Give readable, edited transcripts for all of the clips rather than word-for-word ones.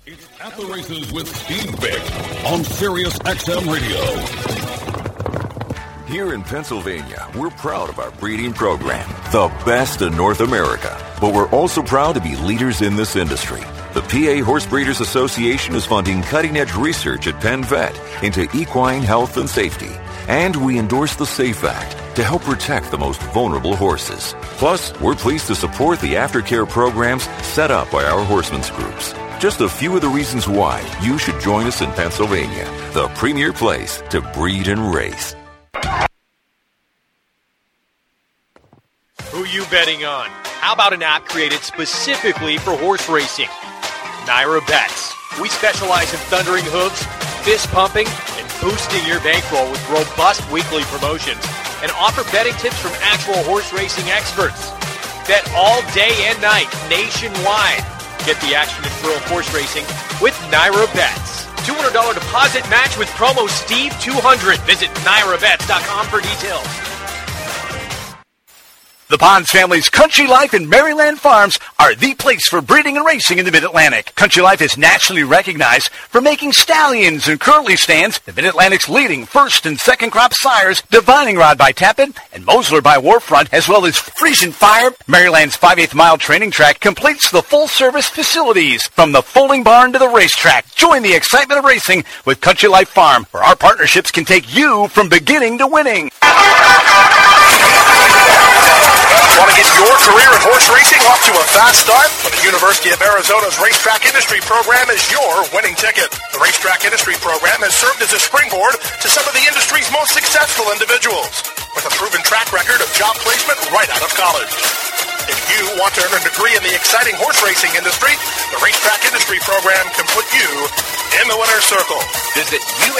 It's At the Races with Steve Vick on Sirius XM Radio. Here in Pennsylvania, we're proud of our breeding program, the best in North America. But we're also proud to be leaders in this industry. The PA Horse Breeders Association is funding cutting-edge research at Penn Vet into equine health and safety. And we endorse the SAFE Act to help protect the most vulnerable horses. Plus, we're pleased to support the aftercare programs set up by our horsemen's groups. Just a few of the reasons why you should join us in Pennsylvania, the premier place to breed and race. Who you betting on? How about an app created specifically for horse racing? Naira Bets. We specialize in thundering hooves, fist pumping, and boosting your bankroll with robust weekly promotions and offer betting tips from actual horse racing experts. Bet all day and night nationwide. Get the action and thrill of horse racing with Naira Bets. $200 deposit match with promo Steve200. Visit NairaBets.com for details. The Bonds family's Country Life and Maryland Farms are the place for breeding and racing in the Mid-Atlantic. Country Life is nationally recognized for making stallions and curly stands, the Mid-Atlantic's leading first and second crop sires, Divining Rod by Tappan and Mosler by Warfront, as well as Frisian Fire. Maryland's 5/8 mile training track completes the full-service facilities from the folding barn to the racetrack. Join the excitement of racing with Country Life Farm, where our partnerships can take you from beginning to winning. Want to get your career in horse racing off to a fast start? Well, the University of Arizona's Racetrack Industry Program is your winning ticket. The Racetrack Industry Program has served as a springboard to some of the industry's most successful individuals, with a proven track record of job placement right out of college. If you want to earn a degree in the exciting horse racing industry, the Racetrack Industry Program can put you in the winner's circle. Visit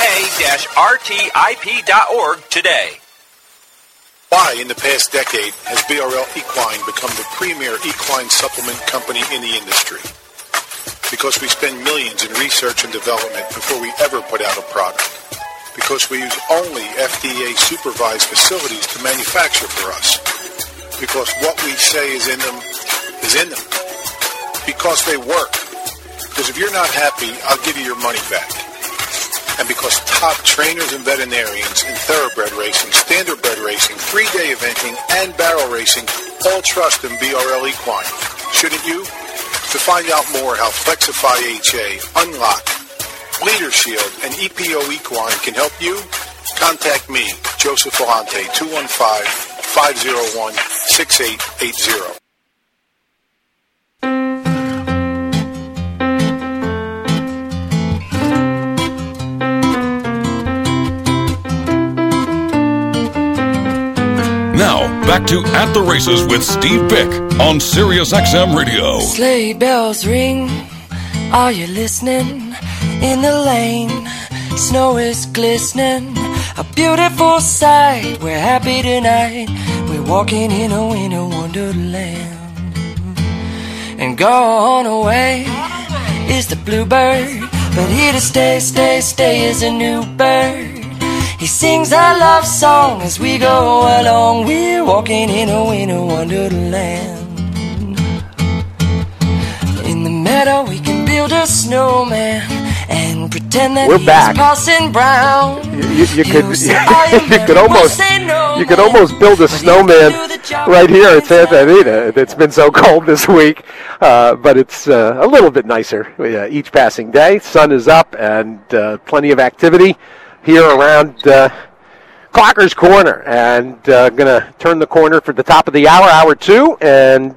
ua-rtip.org today. Why, in the past decade, has BRL Equine become the premier equine supplement company in the industry? Because we spend millions in research and development before we ever put out a product. Because we use only FDA-supervised facilities to manufacture for us. Because what we say is in them is in them. Because they work. Because if you're not happy, I'll give you your money back. And because top trainers and veterinarians in thoroughbred racing, standardbred racing, 3-day eventing, and barrel racing all trust in BRL Equine. Shouldn't you? To find out more how Flexify HA, Unlock, Bleeder Shield, and EPO Equine can help you, contact me, Joseph Volante, 215-501-6880. Now, back to At the Races with Steve Vick on Sirius XM Radio. Sleigh bells ring, are you listening? In the lane, snow is glistening, a beautiful sight. We're happy tonight, we're walking in a winter wonderland. And gone away is the bluebird, but here to stay, stay, stay is a new bird. He sings our love song as we go along. We're walking in a winter wonderland. In the meadow we can build a snowman and pretend that he's Parson Brown. You could almost build a snowman right here at Santa Anita. It's been so cold this week, but it's a little bit nicer each passing day. Sun is up and plenty of activity here around Clocker's Corner, and going to turn the corner for the top of the hour, hour two, and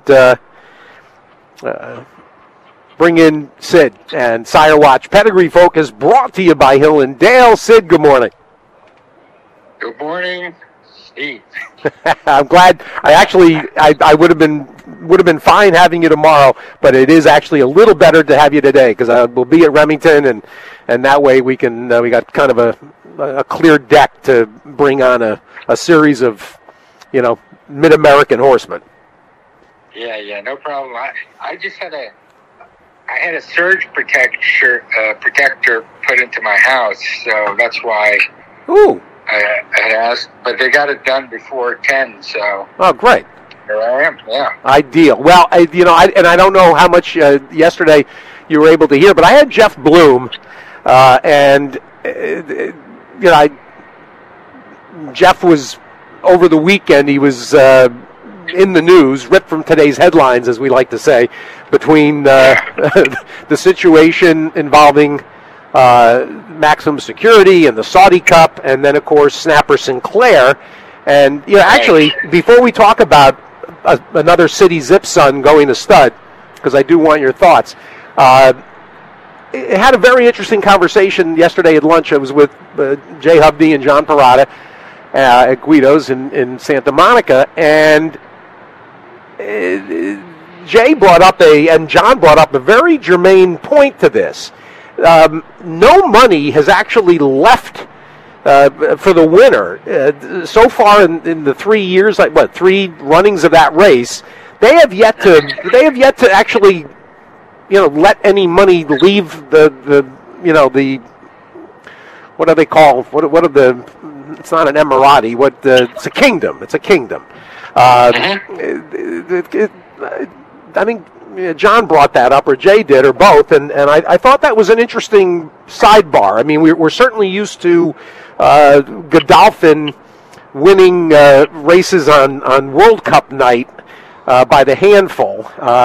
bring in Sid and Sire Watch Pedigree Focus, brought to you by Hill and Dale. Sid, good morning. Good morning, Steve. I'm glad. I would have been fine having you tomorrow, but it is actually a little better to have you today because we'll be at Remington, and that way we can we got kind of a clear deck to bring on a series of mid-American horsemen. Yeah, no problem. I just had a surge protector put into my house, so that's why. Ooh. I asked, but they got it done before 10, so. Oh, great. Here I am. Yeah. Ideal. Well, I don't know how much yesterday you were able to hear, but I had Jeff Bloom, Jeff was over the weekend. He was in the news, ripped from today's headlines, as we like to say, between the situation involving maximum security and the Saudi Cup, and then, of course, Snapper Sinclair. And actually, before we talk about another City Zip Son going to stud, because I do want your thoughts, it had a very interesting conversation yesterday at lunch. I was with Jay Hubney and John Parada at Guido's in Santa Monica, and Jay brought up and John brought up a very germane point to this. No money has actually left for the winner so far in the 3 years, 3 runnings of that race. They have yet to actually, let any money leave the what do they call what are the? It's not an Emirati. It's a kingdom. It's a kingdom. I think John brought that up, or Jay did, or both, and I thought that was an interesting sidebar. I mean, we're certainly used to Godolphin winning races on World Cup night by the handful.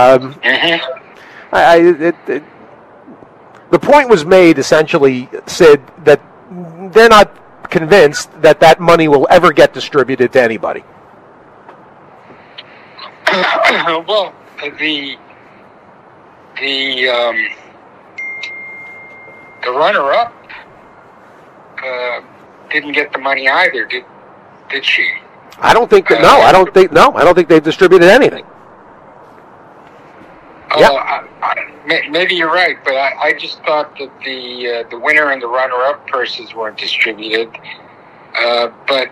The point was made, essentially, Sid, that they're not convinced that money will ever get distributed to anybody. Well, the runner-up didn't get the money either, did she? I don't think that. I don't think they've distributed anything. Maybe you're right, but I just thought that the winner and the runner-up purses weren't distributed. But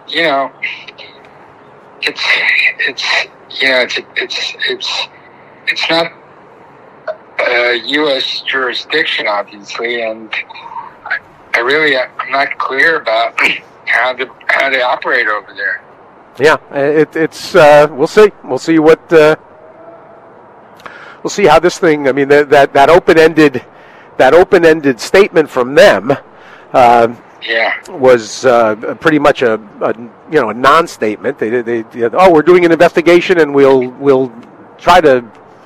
it's not U.S. jurisdiction, obviously, and I'm not clear about how they operate over there. Yeah, it's we'll see. We'll see what. We'll see how this thing. I mean, that open-ended statement from them was pretty much a non-statement. They we're doing an investigation and we'll try to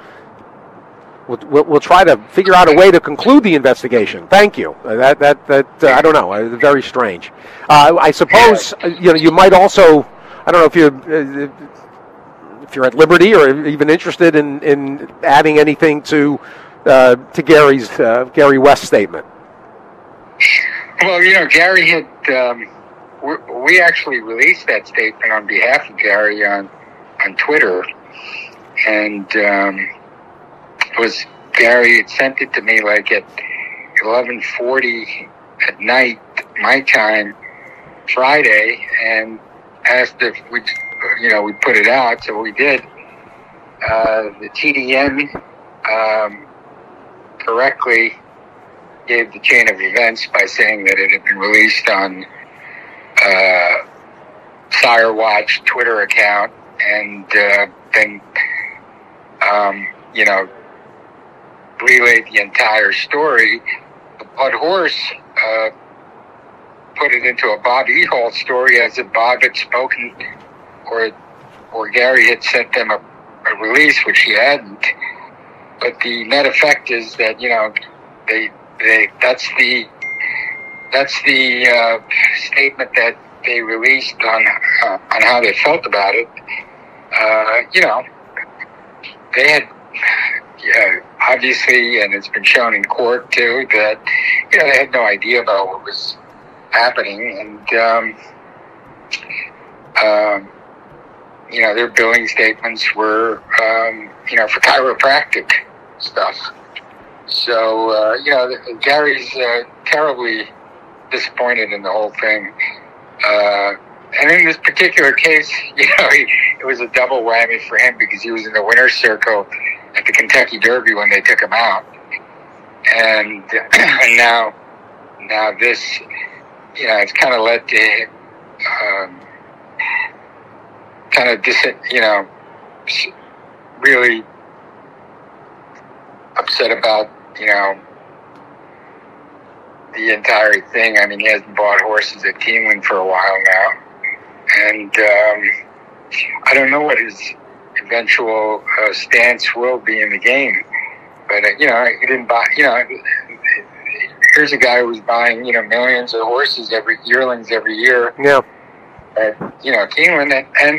figure out a way to conclude the investigation. Thank you. That I don't know. Very strange. I suppose you might also. I don't know if you're at liberty or even interested in adding anything to Gary West's statement. Well, Gary had. We actually released that statement on behalf of Gary on Twitter, and Gary had sent it to me like at 11:40 at night, my time, Friday, and asked if we put it out, so we did. The TDN correctly gave the chain of events by saying that it had been released on Sire Watch Twitter account, and then relayed the entire story. The Blood Horse put it into a Bob Ehalt story as if Bob had spoken, or Gary had sent them a release, which he hadn't. But the net effect is that that's the statement that they released on how they felt about it. They had obviously, and it's been shown in court too, that they had no idea about what was happening, and their billing statements were for chiropractic stuff. So Gary's terribly disappointed in the whole thing, and in this particular case, it was a double whammy for him because he was in the winner's circle at the Kentucky Derby when they took him out, and now this, it's kind of led to really upset about, the entire thing. I mean, he hasn't bought horses at Keeneland for a while now. And I don't know what his eventual stance will be in the game. But, he didn't buy, here's a guy who's buying, millions of horses, yearlings every year. Yeah. At, Keeneland. And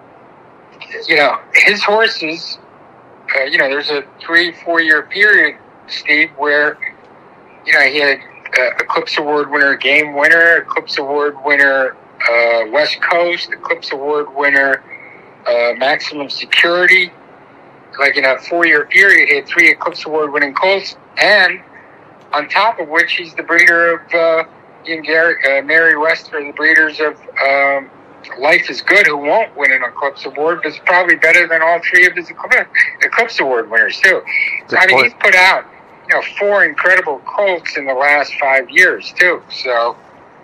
his horses, there's a 3-4 year period, Steve, where, he had Eclipse Award winner, Game winner, Eclipse Award winner, West Coast, Eclipse Award winner, Maximum Security. Like in a 4-year period, he had 3 Eclipse Award winning colts, and on top of which he's the breeder of Ian Mary West are the breeders of Life is Good, who won't win an Eclipse Award, but is probably better than all 3 of his Eclipse Award winners too. So, I mean, he's put out 4 incredible colts in the last 5 years too. So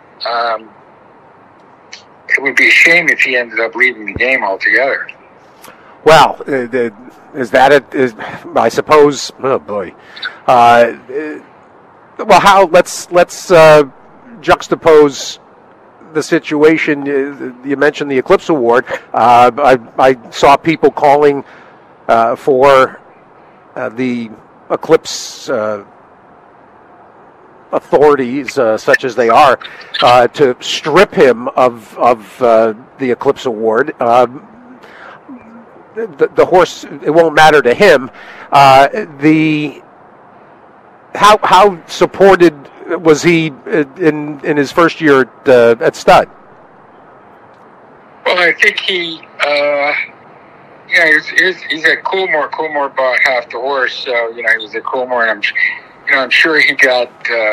it would be a shame if he ended up leaving the game altogether. Well, is that it? I suppose. Oh boy. Well, how? Let's juxtapose the situation. You mentioned the Eclipse Award. I saw people calling for the Eclipse authorities, such as they are, to strip him of the Eclipse Award. The horse, it won't matter to him. How supported was he in his first year at stud? Well, I think he's at Coolmore. Coolmore bought half the horse, so he's at Coolmore, and I'm sure he got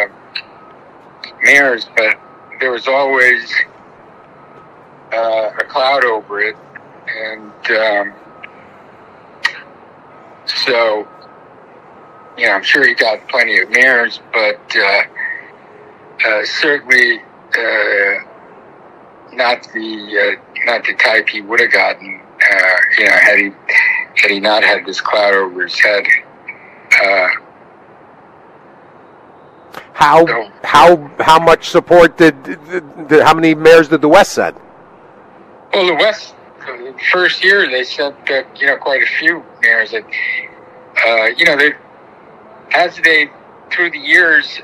mares, but there was always a cloud over it, and so I'm sure he got plenty of mares, but certainly not the type he would have gotten. Had he not had this cloud over his head. How much support did how many mares did the West send? Well, the West, the first year they sent quite a few mares. That through the years,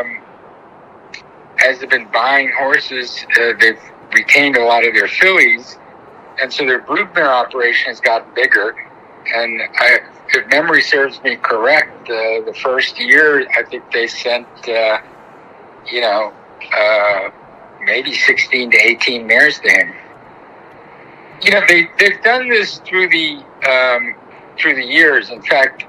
as they've been buying horses, they've retained a lot of their fillies, and so their broodmare operation has gotten bigger. And if memory serves me correct, the first year I think they sent maybe 16 to 18 mares to him. They've done this through the years. In fact,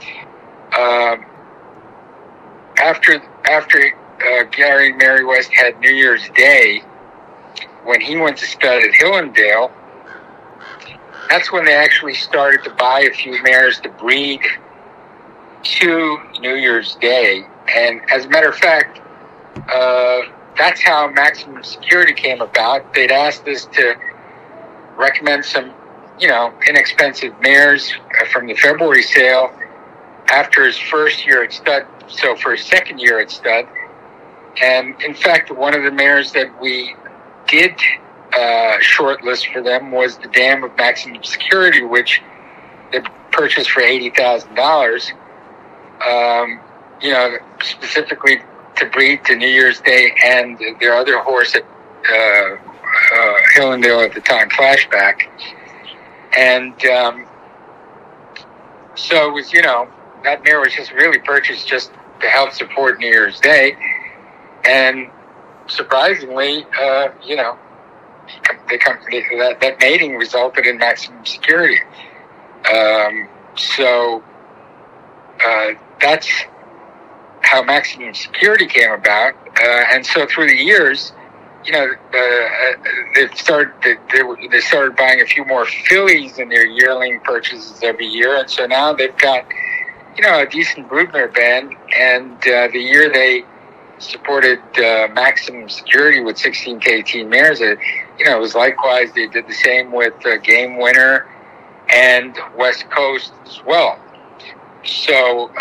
after Gary Mary West had New Year's Day, when he went to stud at Hillendale, that's when they actually started to buy a few mares to breed to New Year's Day. And as a matter of fact, that's how Maximum Security came about. They'd asked us to recommend some, inexpensive mares from the February sale after his first year at stud, so for his second year at stud. And in fact, one of the mares that we did shortlist for them was the Dam of Maximum Security, which they purchased for $80,000. Specifically to breed to New Year's Day and their other horse at Hillendale at the time, Flashback. And so it was, that mare was just really purchased just to help support New Year's Day. And surprisingly, that mating resulted in Maximum Security. So that's how Maximum Security came about. And so through the years, they started buying a few more fillies in their yearling purchases every year. And so now they've got, a decent broodmare band. And the year they supported Maximum Security with 16 to 18 mares, it was likewise. They did the same with Game Winner and West Coast as well. So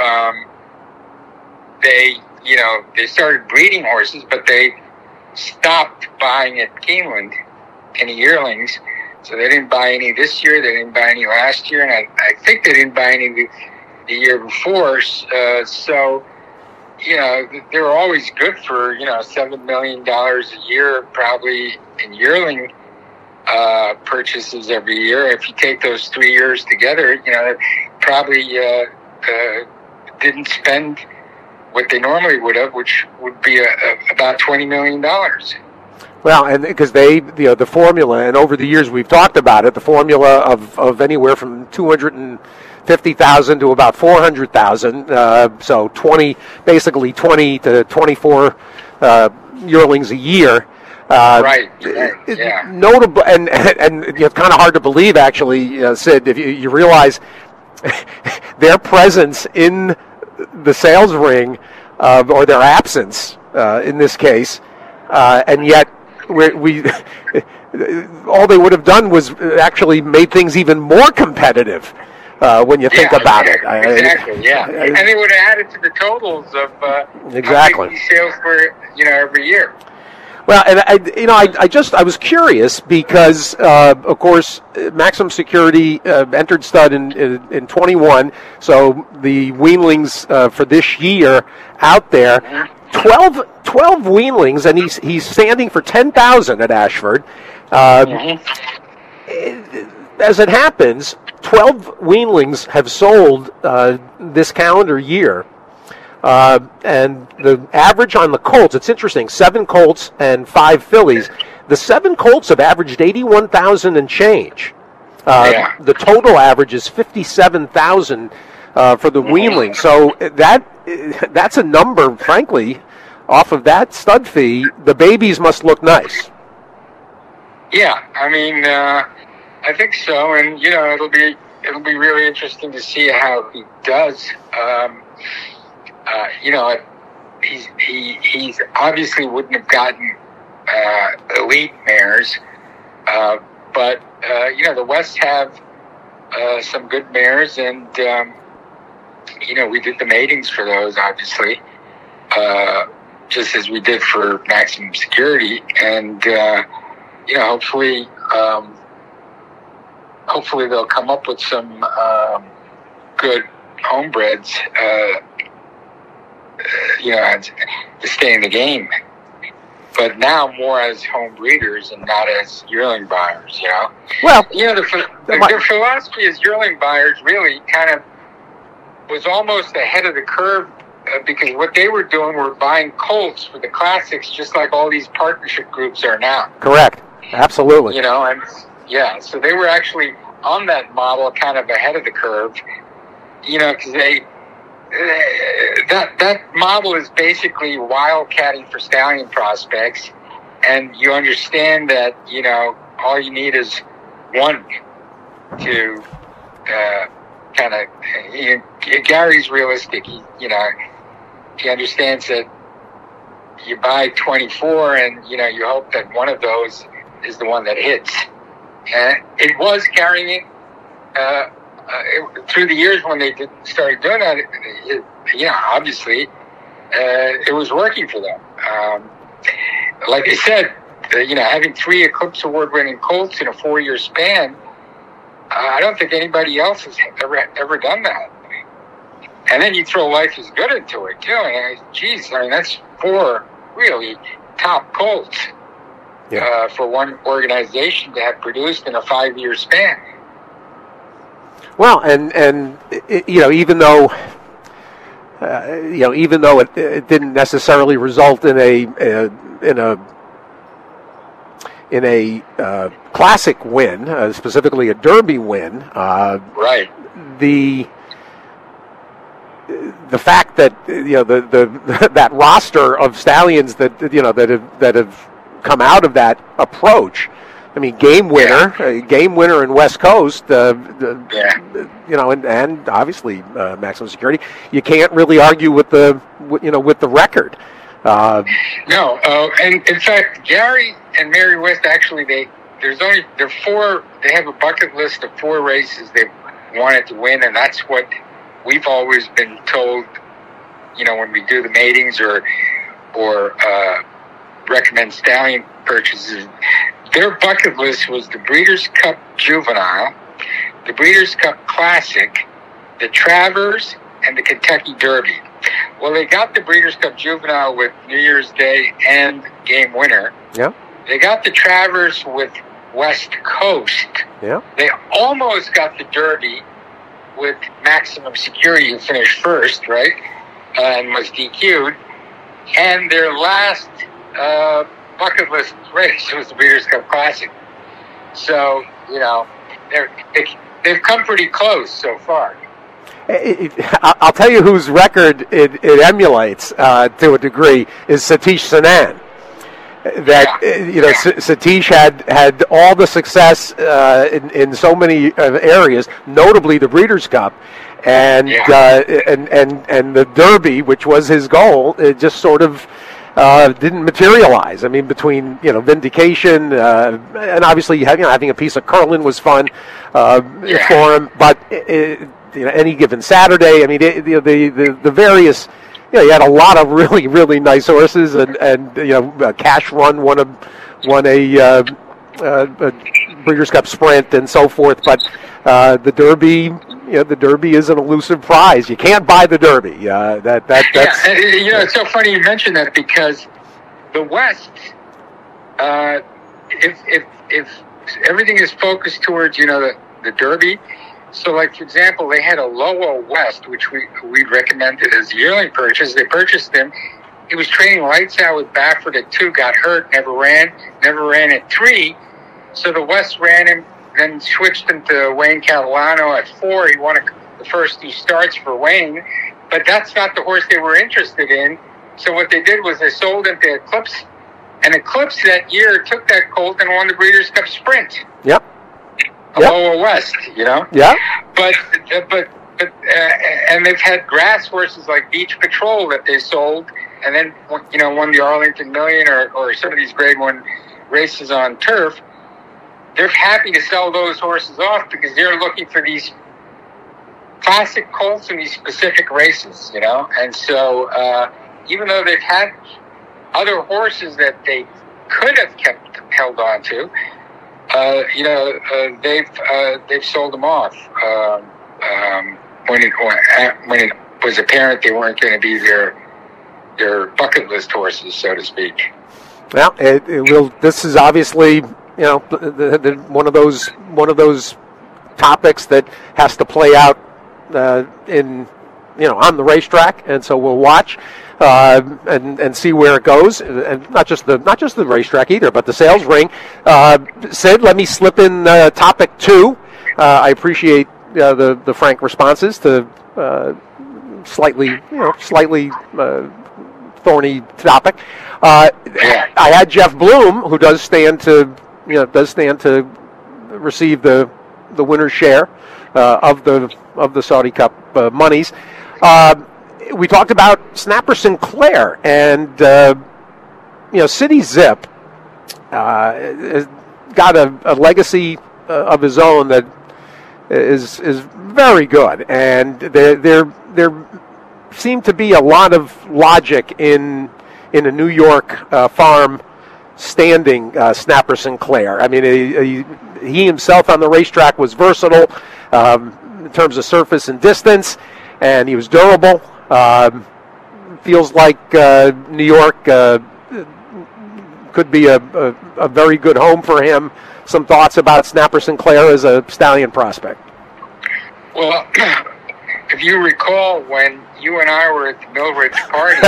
they started breeding horses, but they stopped buying at Keeneland any yearlings. So they didn't buy any this year. They didn't buy any last year, and I think they didn't buy any the year before. So they're always good for $7 million a year, probably in yearling purchases every year. If you take those 3 years together, probably didn't spend what they normally would have, which would be about $20 million. Well, and because the formula, and over the years we've talked about it, the formula of anywhere from 250,000 to about 400,000, so 20 to 24 yearlings a year. Right. Yeah. Notable, and it's kind of hard to believe, actually, Sid, if you realize their presence in the sales ring, or their absence in this case, and yet we all they would have done was actually made things even more competitive when you think about it. Exactly. And they would have added to the totals of exactly how big these sales were, every year. Well, and I was curious because, of course, Maximum Security entered stud in 21, so the weanlings for this year out there, 12 weanlings, and he's standing for 10,000 at Ashford. As it happens, 12 weanlings have sold this calendar year. And the average on the colts, it's interesting, 7 colts and 5 fillies. The 7 colts have averaged 81,000 and change. The total average is 57,000 for the weanling. So that's a number, frankly, off of that stud fee. The babies must look nice. Yeah, I mean, I think so, and it'll be really interesting to see how he does. He's obviously wouldn't have gotten elite mares, but the West have some good mares, and we did the matings for those, obviously, just as we did for Maximum Security, and hopefully they'll come up with some good homebreds. To stay in the game, but now more as home breeders and not as yearling buyers. Well, their philosophy as yearling buyers really kind of was almost ahead of the curve because what they were doing were buying colts for the classics, just like all these partnership groups are now. Correct. Absolutely. So they were actually on that model, kind of ahead of the curve. Because that model is basically wildcatting for stallion prospects, and you understand that all you need is one to kind of. Gary's realistic. He understands that you buy 24, and you hope that one of those is the one that hits. And it was carrying through the years when they started doing that, obviously, it was working for them. Like I said, having 3 Eclipse Award-winning colts in a 4-year span, I don't think anybody else has ever done that. And then you throw Life is Good into it, too. And that's 4 really top colts for one organization to have produced in a 5-year span. Well, and even though it didn't necessarily result in a classic win, specifically a Derby win, right? The fact that that roster of stallions that have come out of that approach. I mean, game winner in West Coast, and obviously Maximum Security. You can't really argue with the record. No, and in fact, Gary and Mary West actually are four. They have a bucket list of 4 races they wanted to win, and that's what we've always been told. You know, when we do the matings or recommend stallion purchases, their bucket list was the Breeders' Cup Juvenile, the Breeders' Cup Classic, the Travers, and the Kentucky Derby. Well, they got the Breeders' Cup Juvenile with New Year's Day and Game Winner. Yeah. They got the Travers with West Coast. Yeah. They almost got the Derby with Maximum Security, who finished first, right? And was DQ'd. And their last bucket list race was the Breeders' Cup Classic. So, you know, they've come pretty close so far. I'll tell you whose record it emulates to a degree is Satish Sanan. Satish had all the success in so many areas, notably the Breeders' Cup, and the Derby, which was his goal. It just sort of didn't materialize. I mean, between vindication and obviously having a piece of Curlin was fun for him, but any given Saturday, I mean, the various. Yeah, he had a lot of really, really nice horses, and Cash Run won a Breeders' Cup Sprint and so forth. But the Derby, the Derby is an elusive prize. You can't buy the Derby. That's it's so funny you mention that, because the West, if everything is focused towards the Derby. So, like, for example, they had a Loa West, which we recommended as a yearling purchase. They purchased him. He was training lights out with Baffert at 2, got hurt, never ran at 3. So the West ran him, then switched him to Wayne Catalano at 4. He won the first 2 starts for Wayne. But that's not the horse they were interested in. So what they did was they sold him to Eclipse. And Eclipse that year took that colt and won the Breeders' Cup Sprint. Yep. Lower West, Yeah. But and they've had grass horses like Beach Patrol that they sold, and then won the Arlington Million or some of these Grade 1 races on turf. They're happy to sell those horses off because they're looking for these classic colts in these specific races, And so even though they've had other horses that they could have held on to. They've sold them off when it was apparent they weren't going to be their bucket list horses, so to speak. Well, it will. This is obviously one of those topics that has to play out on the racetrack, and so we'll watch. And see where it goes, and not just the racetrack either, but the sales ring. Sid, let me slip in topic 2. I appreciate the frank responses to slightly thorny topic. I had Jeff Bloom, who does stand to receive the winner's share of the Saudi Cup monies. We talked about Snapper Sinclair, and City Zip has got a legacy of his own that is very good, and there seemed to be a lot of logic in a New York farm standing Snapper Sinclair. I mean, he himself on the racetrack was versatile in terms of surface and distance, and he was durable. Feels like New York could be a very good home for him. Some thoughts about Snapper Sinclair as a stallion prospect? Well, if you recall when you and I were at the Millridge party,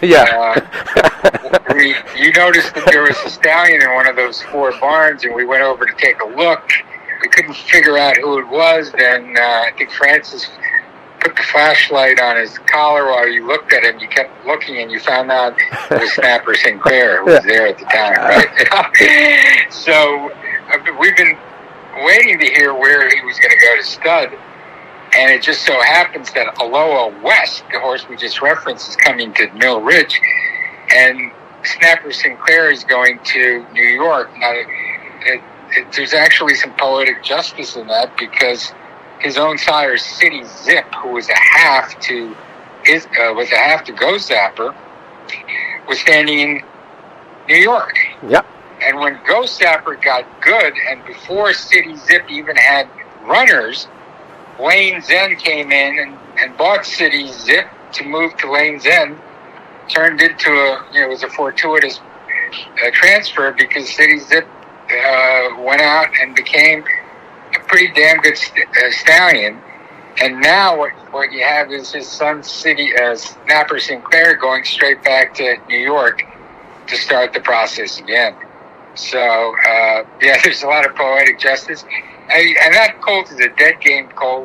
you noticed that there was a stallion in one of those 4 barns, and we went over to take a look. We couldn't figure out who it was. Then I think Francis put the flashlight on his collar while you looked at him. You kept looking, and you found out it was Snapper Sinclair who was there at the time, right? So we've been waiting to hear where he was going to go to stud, and it just so happens that Aloha West, the horse we just referenced, is coming to Mill Ridge, and Snapper Sinclair is going to New York. Now, there's actually some poetic justice in that, because his own sire, City Zip, who was a half to Go Zapper, was standing in New York. Yep. And when Go Zapper got good, and before City Zip even had runners, Lane's End came in and bought City Zip to move to Lane's End. Turned into it was a fortuitous transfer, because City Zip went out and became a pretty damn good stallion. And now what you have is his son, Snapper Sinclair, going straight back to New York to start the process again. So, there's a lot of poetic justice. And that colt is a dead game colt.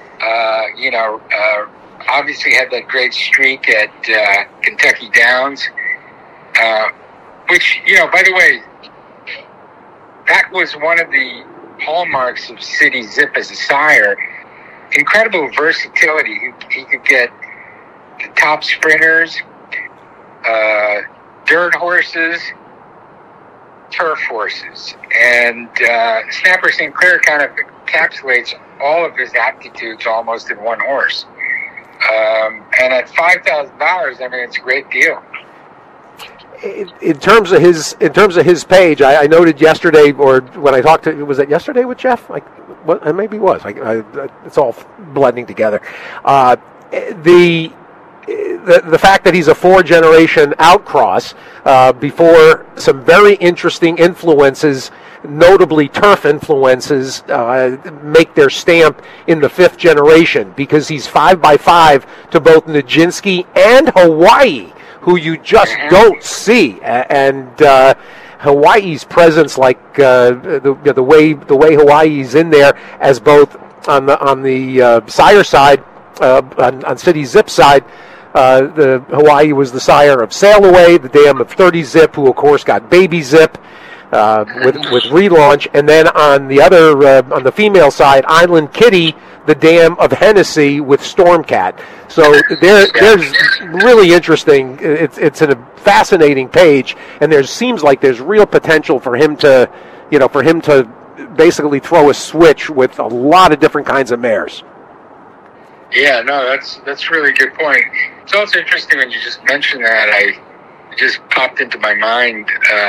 Obviously had that great streak at Kentucky Downs, which, by the way, that was one of the hallmarks of City Zip as a sire. Incredible versatility. He could get the top sprinters, dirt horses, turf horses. And Snapper Sinclair kind of encapsulates all of his aptitudes almost in one horse. And at $5,000, I mean, it's a great deal. In terms of his page, I noted yesterday, or when I talked to, was it yesterday with Jeff? It maybe was. It's all blending together. The fact that he's a 4-generation outcross before some very interesting influences, notably turf influences, make their stamp in the 5th generation, because he's 5x5 to both Nijinsky and Hawaii, who you just don't see. And Hawaii's presence, like the way Hawaii's in there as both on the sire side, on City Zip side. The Hawaii was the sire of Sail Away, the dam of 30 Zip, who of course got Baby Zip with relaunch, and then on the other on the female side, Island Kitty, the dam of Hennessy with Stormcat. So there's really interesting. It's a fascinating page, and seems like there's real potential for him to basically throw a switch with a lot of different kinds of mares. Yeah, no, that's a really good point. It's also interesting when you just mentioned that. It just popped into my mind.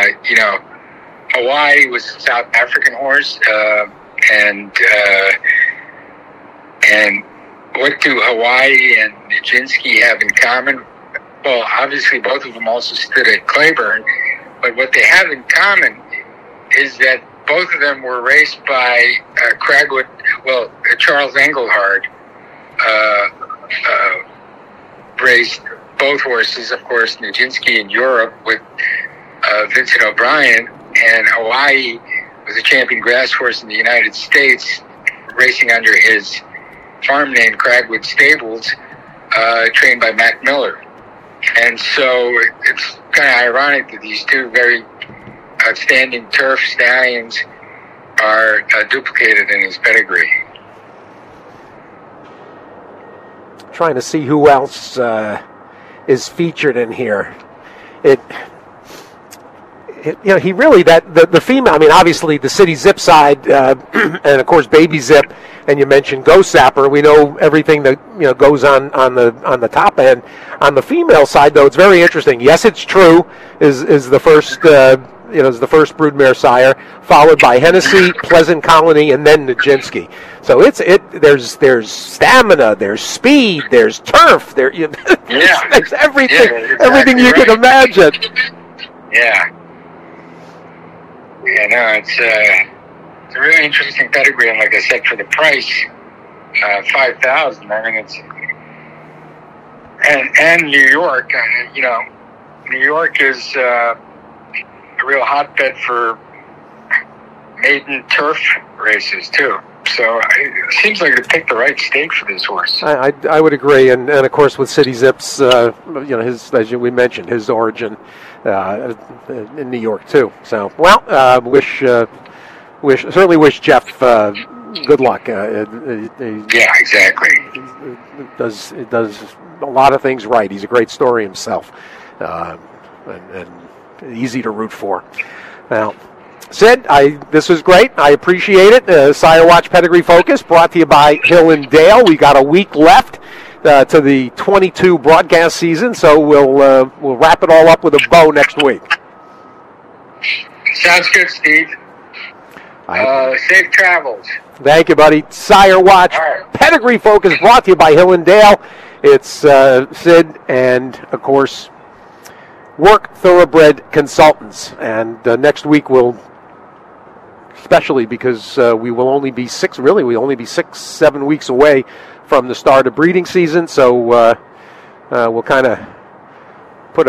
Hawaii was a South African horse, and what do Hawaii and Nijinsky have in common? Well, obviously both of them also stood at Claiborne, but what they have in common is that both of them were raced by Charles Engelhard. Raced both horses, of course, Nijinsky in Europe with Vincent O'Brien, and Hawaii was a champion grass horse in the United States, racing under his farm name, Cragwood Stables, trained by Matt Miller. And so it's kind of ironic that these two very outstanding turf stallions are duplicated in his pedigree. Trying to see who else is featured in here. He really, the female, I mean, obviously the City Zip side, and of course Baby Zip, and you mentioned Go Zapper. We know everything that goes on the top end. On the female side, though, it's very interesting. Yes, it's true. Is the first is the first broodmare sire, followed by Hennessy, Pleasant Colony, and then Nijinsky. So there's stamina, there's speed, there's turf, there's everything, everything you can imagine. Yeah. Yeah, no, it's a really interesting pedigree, and like I said, for the price, $5,000. I mean, it's and New York. New York is a real hotbed for maiden turf races too. So it seems like they picked the right state for this horse. I would agree, and of course with City Zip's, his, as we mentioned, his origin in New York too. So certainly wish Jeff good luck. Yeah, exactly. It does a lot of things right. He's a great story himself, and easy to root for. Now, Sid, this was great. I appreciate it. Sire Watch Pedigree Focus brought to you by Hill and Dale. We got a week left to the 22 broadcast season, so we'll wrap it all up with a bow next week. Sounds good, Steve. Safe travels. Thank you, buddy. Sire Watch Pedigree Focus brought to you by Hill and Dale. It's Sid and, of course, Work Thoroughbred Consultants. And next week we'll, especially because we will only be 6-7 weeks away from the start of breeding season. So we'll kind of put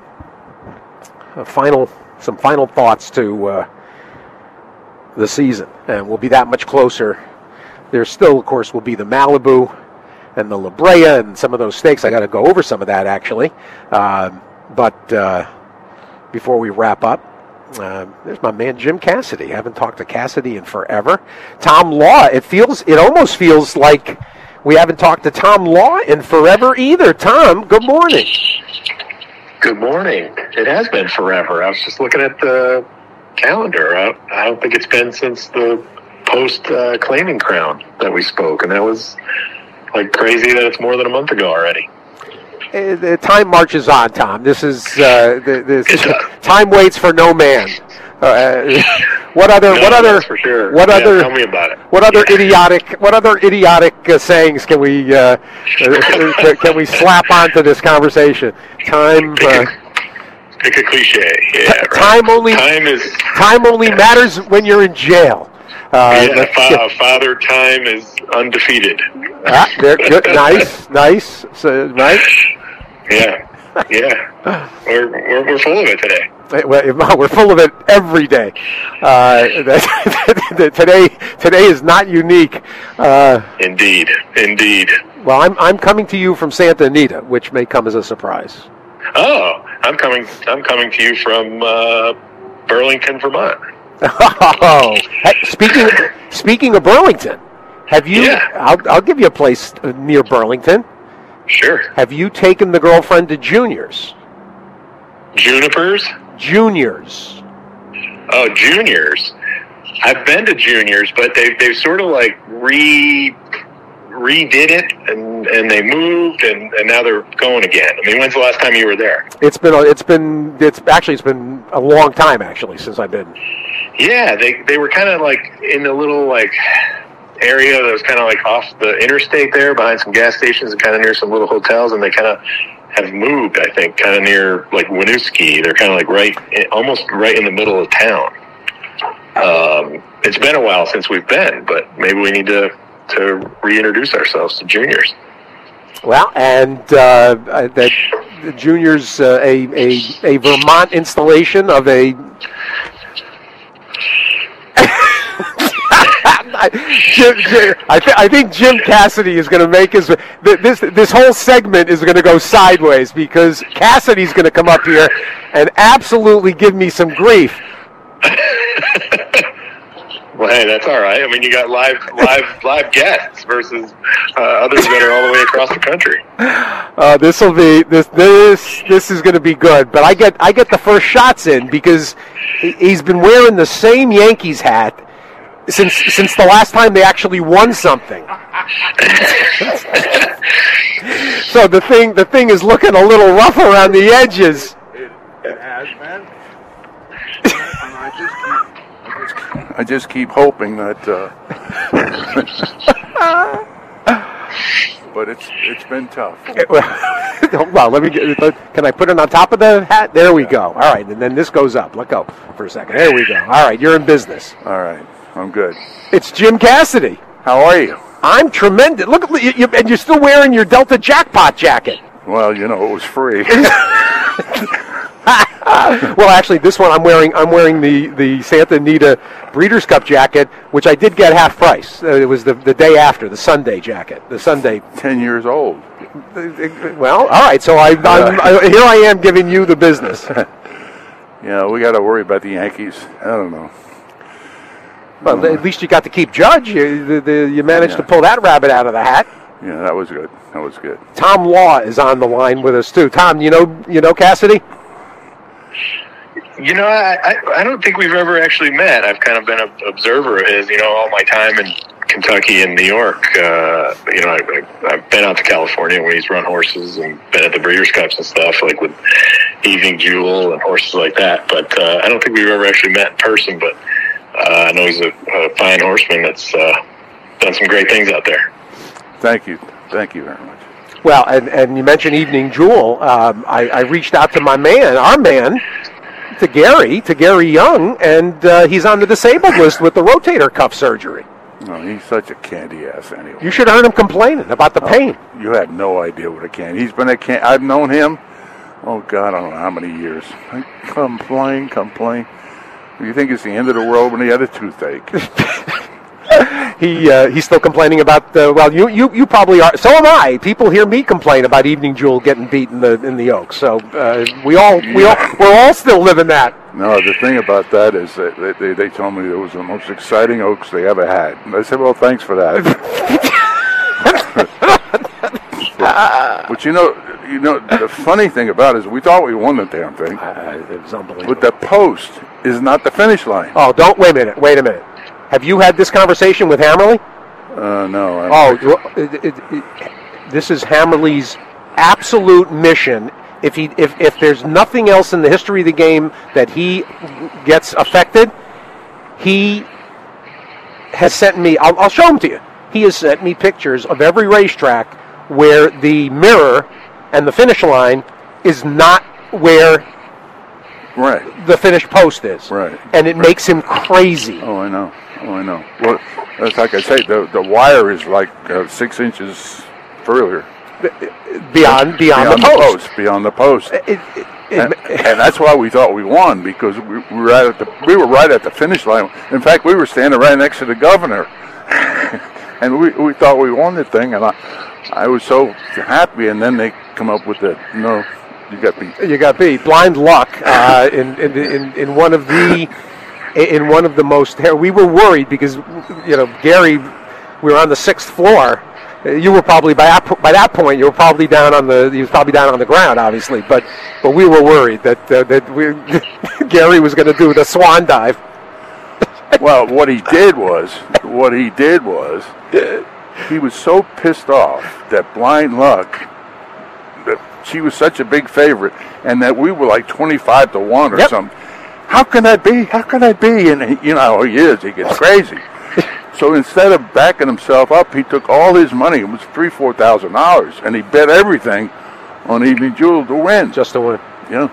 some final thoughts to the season, and we'll be that much closer. There still, of course, will be the Malibu and the La Brea and some of those stakes. I got to go over some of that, actually. But before we wrap up, there's my man Jim Cassidy. Haven't talked to Cassidy in forever. Tom Law. It almost feels like we haven't talked to Tom Law in forever either. Tom, good morning. Good morning. It has been forever. I was just looking at the calendar. I don't think it's been since the post claiming crown that we spoke, and that was like crazy that it's more than a month ago already. The time marches on, Tom. This is time waits for no man. What other tell me about it. What other idiotic sayings can we slap onto this conversation? Time. Pick a cliche. Yeah, time right. Time only matters when you're in jail. Father Time is undefeated. They're good. Nice. So, right? Yeah. We're full of it today. We're full of it every day. Today is not unique. Indeed. Well, I'm coming to you from Santa Anita, which may come as a surprise. Oh, I'm coming to you from Burlington, Vermont. Oh, hey, speaking of Burlington, have you? Yeah. I'll give you a place near Burlington. Sure. Have you taken the girlfriend to Juniors? Junipers? Juniors. Oh, Juniors. I've been to Juniors, but they've sort of like redid it, and they moved, and now they're going again. I mean, when's the last time you were there? It's been a long time actually since I've been. Yeah, they were kind of like in the little like area that was kind of like off the interstate there, behind some gas stations and kind of near some little hotels, and they kind of have moved, I think, kind of near like Winooski. They're kind of like almost right in the middle of town. It's been a while since we've been, but maybe we need to reintroduce ourselves to Juniors. Well, and that Juniors, a Vermont installation of a. I think Jim Cassidy is going to make this whole segment is going to go sideways because Cassidy's going to come up here and absolutely give me some grief. Well, hey, that's all right. I mean, you got live guests versus others that are all the way across the country. This is going to be good. But I get the first shots in because he's been wearing the same Yankees hat since the last time they actually won something. So the thing is looking a little rough around the edges. It has been. I just keep hoping that. But it's been tough. Well, let me can I put it on top of the hat? There we go. All right, and then this goes up. Let go for a second. There we go. All right, you're in business. All right, I'm good. It's Jim Cassidy. How are you? I'm tremendous. Look, and you're still wearing your Delta Jackpot jacket. Well, it was free. Well, actually, this one I'm wearing the Santa Anita Breeders' Cup jacket, which I did get half price. It was the day after, the Sunday jacket. The Sunday. 10 years old. Well, all right. So here I am giving you the business. Yeah, we got to worry about the Yankees. I don't know. Well, at least you got to keep Judge. You managed to pull that rabbit out of the hat. Yeah, that was good. Tom Law is on the line with us too. Tom, you know Cassidy? You know, I don't think we've ever actually met. I've kind of been an observer of his, all my time in Kentucky and New York. I've been out to California when he's run horses and been at the Breeders' Cups and stuff, like with Evening Jewel and horses like that. But I don't think we've ever actually met in person, but I know he's a fine horseman that's done some great things out there. Thank you. Thank you very much. Well, and you mentioned Evening Jewel. I reached out to our man, to Gary Young, and he's on the disabled list with the rotator cuff surgery. No, he's such a candy ass anyway. You should have heard him complaining about the pain. You had no idea what a candy. He's been I've known him, oh God, I don't know how many years. Complain. You think it's the end of the world when he had a toothache? He's still complaining about you probably are. So am I. People hear me complain about Evening Jewel getting beat in the Oaks. So we're all still living that. No, the thing about that is that they told me it was the most exciting Oaks they ever had. And I said, well, thanks for that. But you know, the funny thing about it is we thought we won the damn thing. It was unbelievable. But the post is not the finish line. Oh, wait a minute. Have you had this conversation with Hammerly? No. This is Hammerly's absolute mission. If there's nothing else in the history of the game that he gets affected, he has sent me. I'll show them to you. He has sent me pictures of every racetrack where the mirror and the finish line is not where the finished post is. Right. And it makes him crazy. Oh, I know. Well, that's like I say, the wire is like 6 inches further. Beyond the post. And that's why we thought we won, because we were right at the finish line. In fact, we were standing right next to the governor, and we thought we won the thing. And I was so happy. And then they come up with the no, you got beat. You got beat. Blind luck in one of the. In one of the most, we were worried because, Gary, we were on the 6th floor. You were probably by that point. You were probably down on the ground, obviously. But we were worried that Gary was going to do the swan dive. Well, what he did was, he was so pissed off that Blind Luck, that she was such a big favorite, and that we were like 25-1 or something. How can that be? And you know how he is. He gets crazy. So instead of backing himself up, he took all his money. It was $4,000, and he bet everything on Evening Jewel to win. Just to win. Yeah.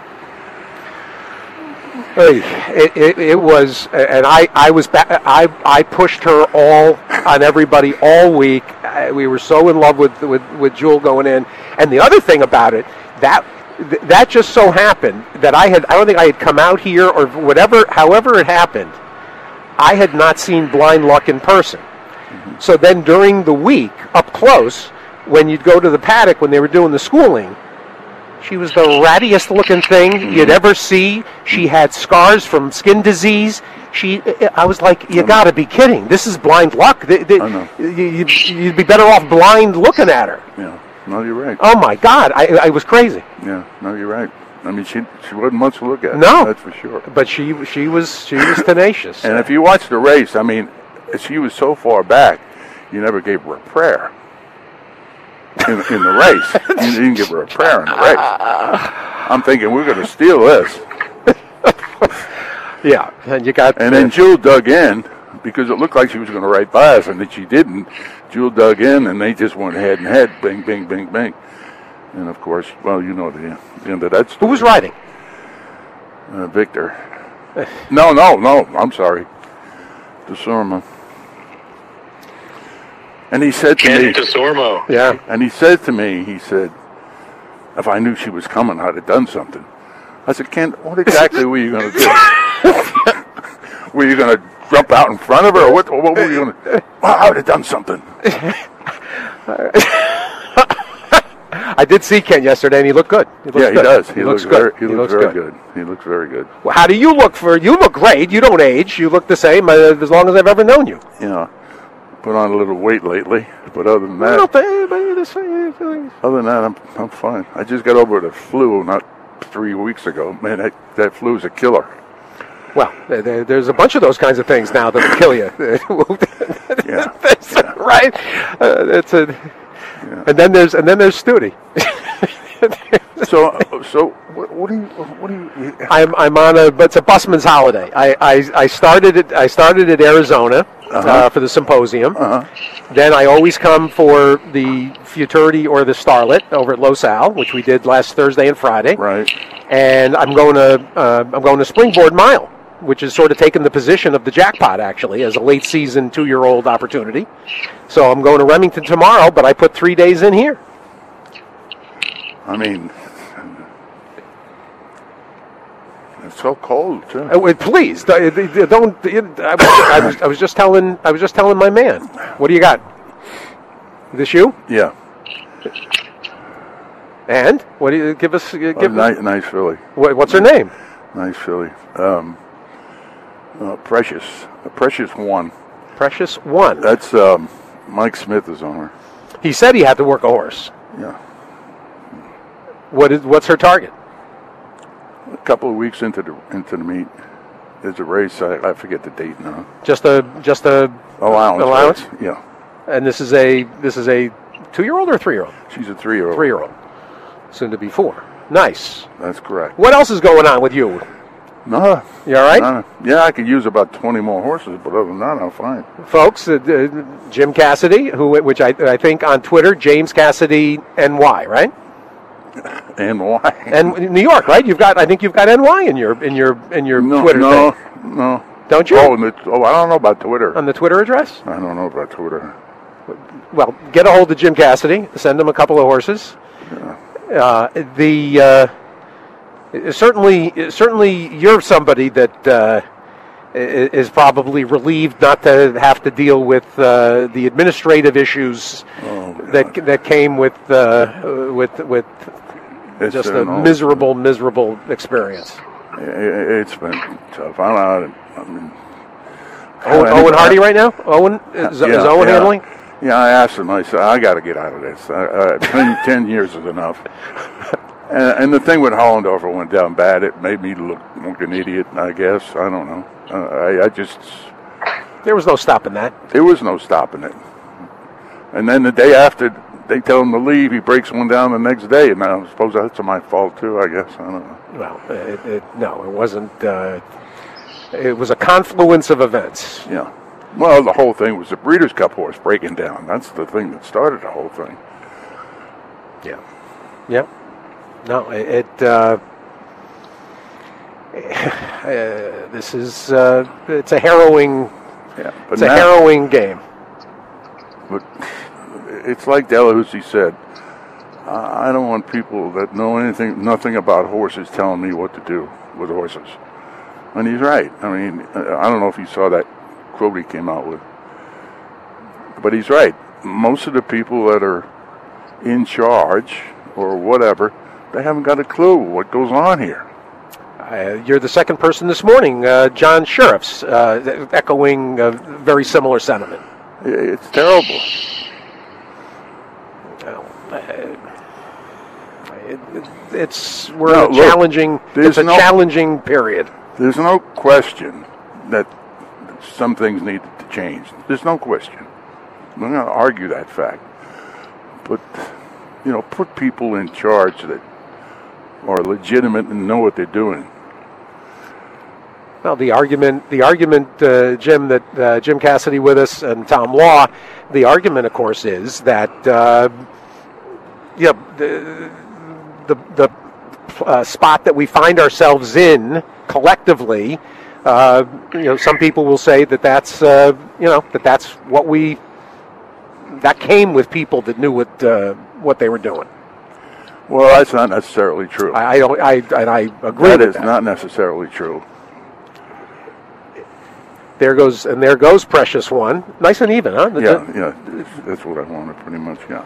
Hey, it was, and I pushed her on everybody all week. We were so in love with Jewel going in, and the other thing about it that just so happened that I don't think I had come out here or however it happened, I had not seen Blind Luck in person. Mm-hmm. So then during the week, up close, when you'd go to the paddock when they were doing the schooling, she was the rattiest looking thing you'd ever see. She had scars from skin disease. I was like, you got to be kidding. This is Blind Luck. I know. You'd be better off blind looking at her. Yeah. No, you're right. Oh my God, I was crazy. Yeah, no, you're right. I mean, she wasn't much to look at. No, that's for sure. But she was tenacious. And if you watch the race, I mean, she was so far back, you never gave her a prayer in the race. You didn't give her a prayer in the race. I'm thinking we're going to steal this. Yeah, and then Jewel dug in because it looked like she was going to ride by us, and then she didn't. Jewel dug in, and they just went head and head, bing, bing, bing, bing. And, of course, well, you know the end of that story. Who was riding? Victor. No, I'm sorry. DeSormo. And he said to me... DeSormo. Yeah. And he said to me, if I knew she was coming, I'd have done something. I said, Ken, what exactly were you going to do? Were you going to jump out in front of her, or what were you going to do? Well, I would have done something. I did see Ken yesterday, and he looked good. He does. He looks very good. He looks very good. Well, how do you look? You look great. You don't age. You look the same as long as I've ever known you. Yeah. Put on a little weight lately, but other than that, I'm fine. I just got over the flu not 3 weeks ago. Man, that flu's a killer. Well, there's a bunch of those kinds of things now that will kill you. Yeah. Right? And then there's Studi. So what do you? I'm on it's a busman's holiday. I started at Arizona for the symposium. Then I always come for the Futurity or the Starlet over at Los Al, which we did last Thursday and Friday. Right. And I'm going to Springboard Mile, which is sort of taking the position of the Jackpot, actually, as a late season 2-year-old opportunity. So I'm going to Remington tomorrow, but I put 3 days in here. I mean, it's so cold too. Please don't. I was just telling my man. What do you got? This you? Yeah. And what do you give us? Nice filly. What's her name? Nice filly. Precious. Precious One. Precious One. That's Mike Smith is on her. He said he had to work a horse. Yeah. What's her target? A couple of weeks into the meet, there's a race. I forget the date now. Just a allowance. Race. Yeah. And this is a 2-year-old or a 3-year-old? She's a 3-year-old. 3-year-old. Soon to be 4. Nice. That's correct. What else is going on with you? No. You all right? Yeah, I could use about 20 more horses, but other than that, I'm fine. Folks, Jim Cassidy, which I think on Twitter, James Cassidy NY, right? NY. And New York, right? I think you've got NY in your Twitter thing. No. Don't you? I don't know about Twitter. On the Twitter address? I don't know about Twitter. Well, get a hold of Jim Cassidy. Send him a couple of horses. Yeah. Certainly, you're somebody that is probably relieved not to have to deal with the administrative issues that came with just a miserable experience. It's been tough. I mean, Owen Hardy right now? Is Owen handling? Yeah, I asked him. I said, I got to get out of this. 10 years is enough. And the thing with Hollendorfer went down bad. It made me look like an idiot, I guess. I don't know. There was no stopping that. There was no stopping it. And then the day after they tell him to leave, he breaks one down the next day. And I suppose that's my fault, too, I guess. I don't know. Well, no, it wasn't. It was a confluence of events. Yeah. Well, the whole thing was the Breeders' Cup horse breaking down. That's the thing that started the whole thing. Yeah. Yeah. No, this is it's a harrowing. Yeah, it's a harrowing game. But it's like Delahousie said. I don't want people that know nothing about horses telling me what to do with horses. And he's right. I mean, I don't know if you saw that quote he came out with, but he's right. Most of the people that are in charge or whatever, they haven't got a clue what goes on here. You're the second person this morning, John Sheriffs, echoing a very similar sentiment. It's terrible. We're in a challenging. It's a challenging period. There's no question that some things need to change. There's no question. I'm not going to argue that fact. But put people in charge that are legitimate and know what they're doing. Well, the argument, Jim, that Jim Cassidy with us and Tom Law, the argument, of course, is that the spot that we find ourselves in collectively, some people will say that's that came with people that knew what they were doing. Well, that's not necessarily true. I agree. That is not necessarily true. There goes Precious One. Nice and even, huh? Yeah, that's what I wanted, pretty much. Yeah.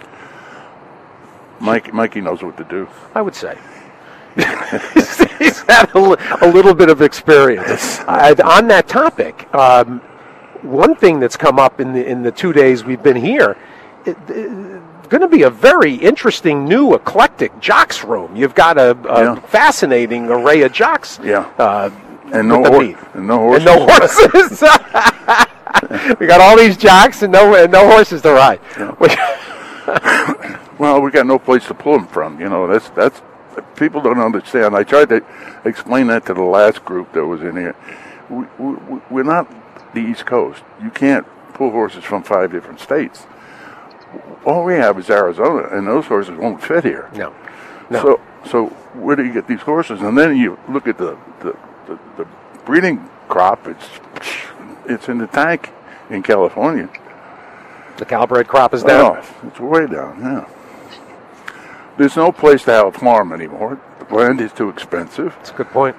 Mikey knows what to do. I would say. He's had a little bit of experience. On that topic, one thing that's come up in the 2 days we've been here, going to be a very interesting, new, eclectic jocks room. You've got a fascinating array of jocks. Yeah. And no horses. And no horses. We got all these jocks and no horses to ride. Yeah. Well, we got no place to pull them from. That's people don't understand. I tried to explain that to the last group that was in here. We're not the East Coast. You can't pull horses from 5 different states. All we have is Arizona, and those horses won't fit here. No. So where do you get these horses? And then you look at the breeding crop. It's in the tank in California. The Calbred crop is down. Oh, it's way down. Yeah. There's no place to have a farm anymore. The land is too expensive. That's a good point.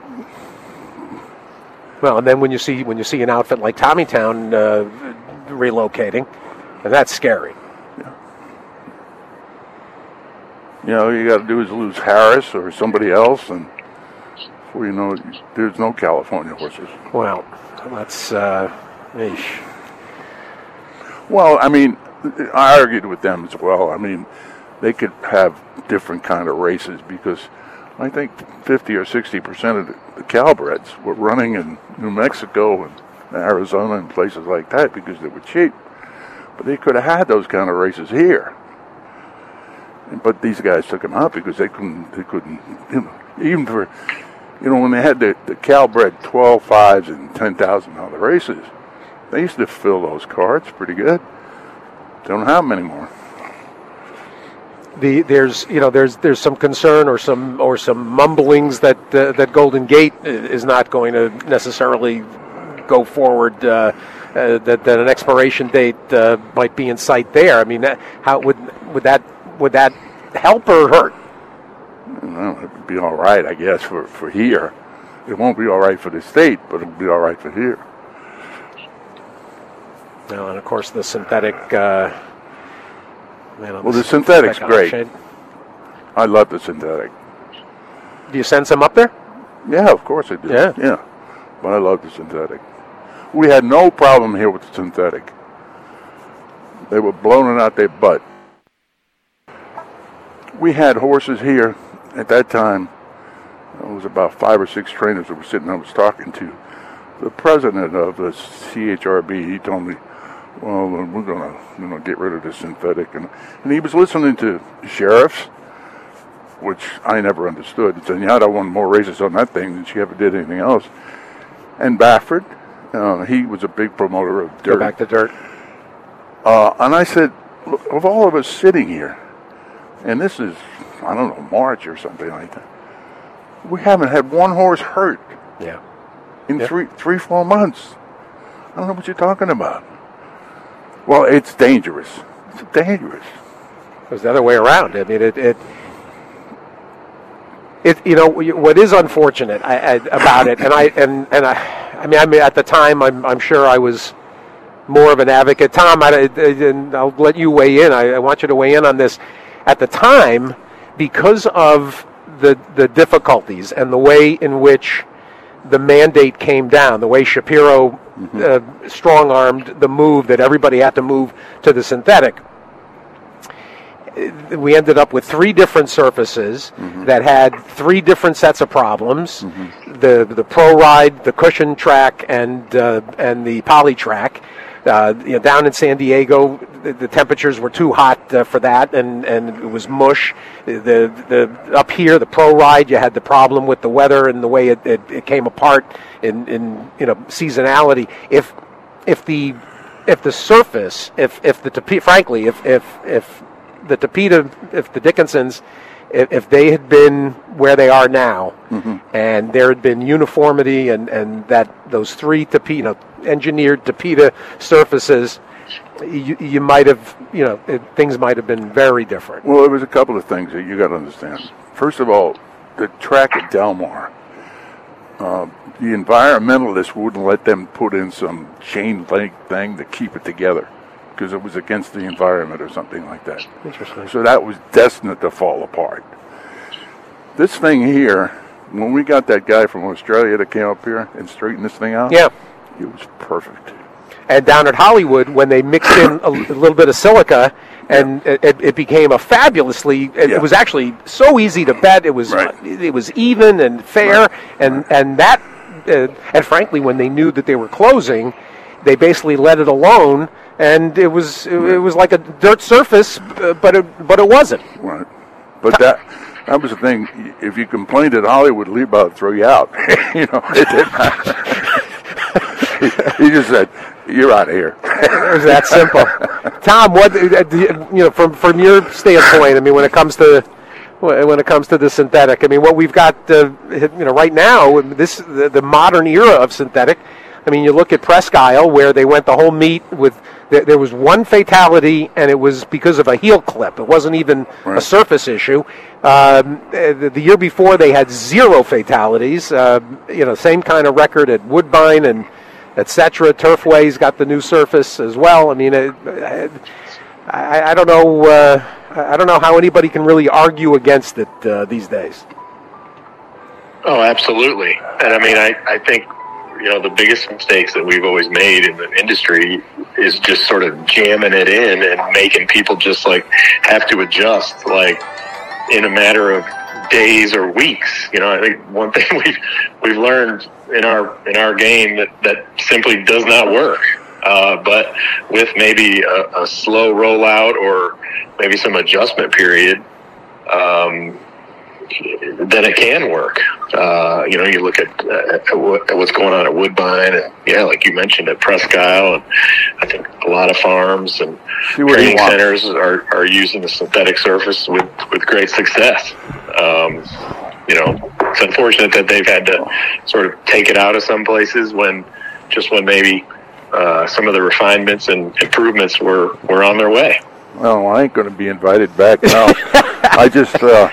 Well, and then when you see an outfit like Tommytown relocating, and that's scary. Yeah. All you got to do is lose Harris or somebody else, and before you know it, there's no California horses. Well, that's Well, I mean, I argued with them as well. I mean, they could have different kind of races because I think 50 or 60% of the Calbreds were running in New Mexico and Arizona and places like that because they were cheap. But they could have had those kind of races here. But these guys took them out because they couldn't, even for, when they had the Calbred 12 5s and $10,000 races, they used to fill those cards pretty good. They don't have them anymore. There's some concern or some mumblings that Golden Gate is not going to necessarily go forward. That an expiration date might be in sight there. I mean, how would that help or hurt? Well, it would be all right, I guess, for here. It won't be all right for the state, but it'll be all right for here. Well, and of course the synthetic. The synthetic's great. I love the synthetic. Do you send some up there? Yeah, of course I do. Yeah. But I love the synthetic. We had no problem here with the synthetic. They were blowing it out their butt. We had horses here at that time. It was about 5 or 6 trainers that were sitting. I was talking to the president of the CHRB. He told me, "Well, we're gonna get rid of the synthetic," and he was listening to sheriffs, which I never understood. He said, "Yeah, I won more races on that thing than she ever did anything else." And Baffert, he was a big promoter of dirt. Go back to dirt. And I said, "Look, of all of us sitting here, and this is, I don't know, March or something like that, we haven't had one horse hurt. Yeah. In 3-4 months. I don't know what you're talking about." Well, it's dangerous. It's dangerous. It was the other way around. I mean, what is unfortunate about it, I mean, at the time, I'm sure I was more of an advocate. Tom, and I'll let you weigh in. I want you to weigh in on this. At the time, because of the difficulties and the way in which the mandate came down, the way Shapiro strong-armed the move that everybody had to move to the synthetic, we ended up with 3 different surfaces that had 3 different sets of problems: the Pro Ride, the cushion track, and the poly track. Down in San Diego, the temperatures were too hot for that, and it was mush. The up here, the Pro Ride, you had the problem with the weather and the way it came apart in seasonality. If the surface, if the Tapeta, if the Dickinsons, if they had been where they are now, and there had been uniformity and that those 3 engineered Tapeta surfaces, you might have, things might have been very different. Well, there was a couple of things that you got to understand. First of all, the track at Del Mar, the environmentalists wouldn't let them put in some chain link thing to keep it together because it was against the environment or something like that. Interesting. So that was destined to fall apart. This thing here, when we got that guy from Australia that came up here and straightened this thing out, it was perfect. And down at Hollywood, when they mixed in a little bit of silica and it became a fabulously. It was actually so easy to bet. It was even and fair, and that. And frankly, when they knew that they were closing, they basically let it alone, and it was like a dirt surface, but it wasn't. Right. But that was the thing. If you complained at Hollywood, Lee about to throw you out. You know, it didn't matter. He just said, "You're out of here." It was that simple. Tom, what from your standpoint? I mean, when it comes to the synthetic, I mean, what we've got, right now, the modern era of synthetic. I mean, you look at Presque Isle, where they went the whole meet with. There was one fatality, and it was because of a heel clip. It wasn't even a surface issue. The year before, they had 0 fatalities. Same kind of record at Woodbine and etc. Turfway's got the new surface as well. I mean, I don't know. I don't know how anybody can really argue against it these days. Oh, absolutely. And I mean, I think, the biggest mistakes that we've always made in the industry is just sort of jamming it in and making people just like have to adjust like in a matter of days or weeks. I think one thing we've learned in our game that simply does not work. But with maybe a slow rollout or maybe some adjustment period, then it can work. You look at what's going on at Woodbine, and like you mentioned at Presque Isle, and I think a lot of farms and training centers are using the synthetic surface with great success. It's unfortunate that they've had to sort of take it out of some places when maybe some of the refinements and improvements were on their way. Well, I ain't going to be invited back now. I just no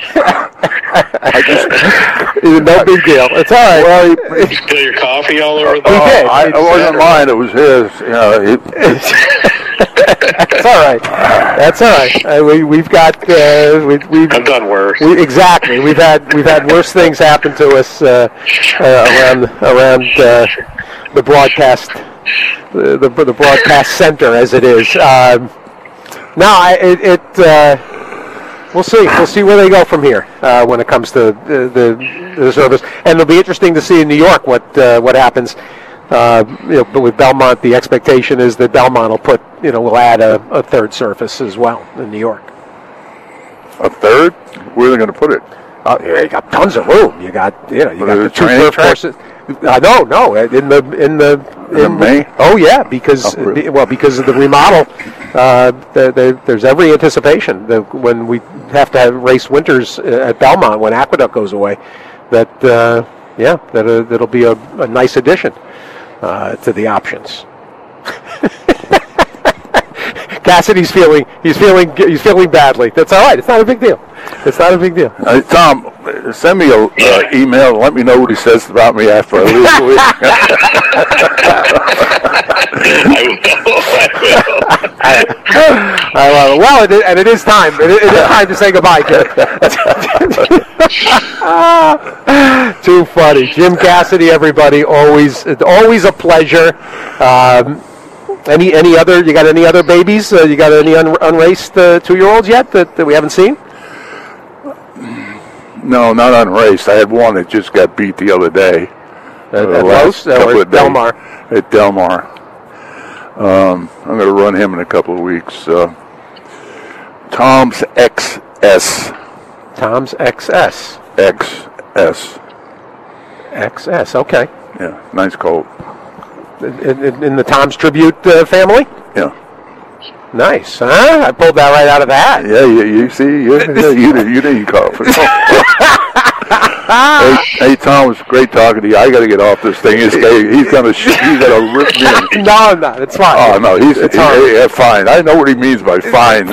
big deal. It's all right. Well, you spill your coffee all over the place. It wasn't mine. It was his. That's all right. That's all right. We've got. I've done worse. Exactly. We've had worse things happen to us around the broadcast. The broadcast center, as it is. We'll see. We'll see where they go from here when it comes to the service, and it'll be interesting to see in New York what happens. But with Belmont, the expectation is that Belmont will add a third surface as well in New York. A third? Where are they going to put it? You got tons of room. You got the 2 turf courses. No, in the May. Oh yeah, because of the remodel. There's every anticipation that when we have to race winters at Belmont when Aqueduct goes away, that'll be a nice addition to the options. Cassidy's feeling badly. That's all right. It's not a big deal. Tom, send me an email and let me know what he says about me after I leave the week. I will. Well, it is time. It is time to say goodbye, kid. Too funny. Jim Cassidy, everybody. Always a pleasure. Any other? You got any other babies? You got any unraced 2-year-olds yet that we haven't seen? No, not unraced. I had one that just got beat the other day. At Los or at Delmar? At Delmar. I'm going to run him in a couple of weeks. Tom's XS. Tom's XS. XS. XS. Okay. Yeah, nice colt. In the Tom's Tribute family? Yeah. Nice, huh? I pulled that right out of the hat. Yeah, you see, you didn't call for it. Hey, Tom, it was great talking to you. I got to get off this thing. He's gonna rip me. No, I'm not. It's fine. Oh no, he's fine. I know what he means by fine.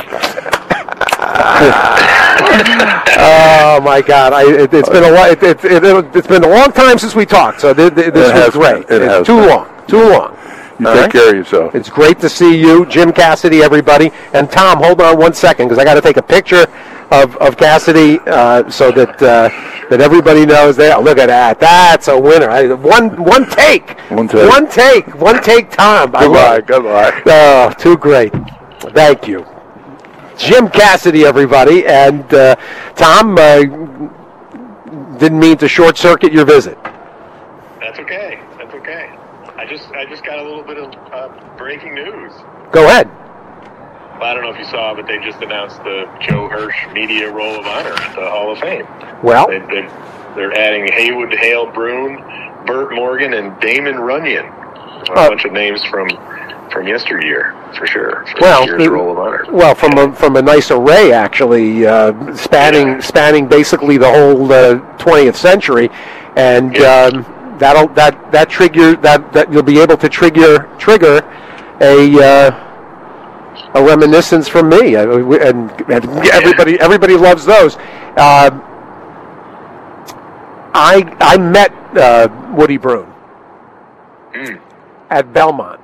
Oh my God! It's been a long time since we talked. So this was great. It's too long. You take care of yourself. It's great to see you, Jim Cassidy, everybody. And Tom, hold on one second because I got to take a picture of Cassidy so that everybody knows that. Look at that. That's a winner. One take. One take, Tom. Goodbye. Oh, too great. Thank you. Jim Cassidy, everybody. And Tom, didn't mean to short circuit your visit. That's okay. That's okay. I just got a little bit of breaking news. Go ahead. Well, I don't know if you saw, but they just announced the Joe Hirsch Media Roll of Honor at the Hall of Fame. Well, they're adding Haywood Hale Broun, Burt Morgan, and Damon Runyon. A bunch of names from yesteryear, for sure. For this year's Roll of Honor. Well, from a nice array, actually, spanning basically the whole 20th century, and that trigger that you'll be able to trigger a reminiscence from me, and everybody loves those. I met Woody Broun at Belmont,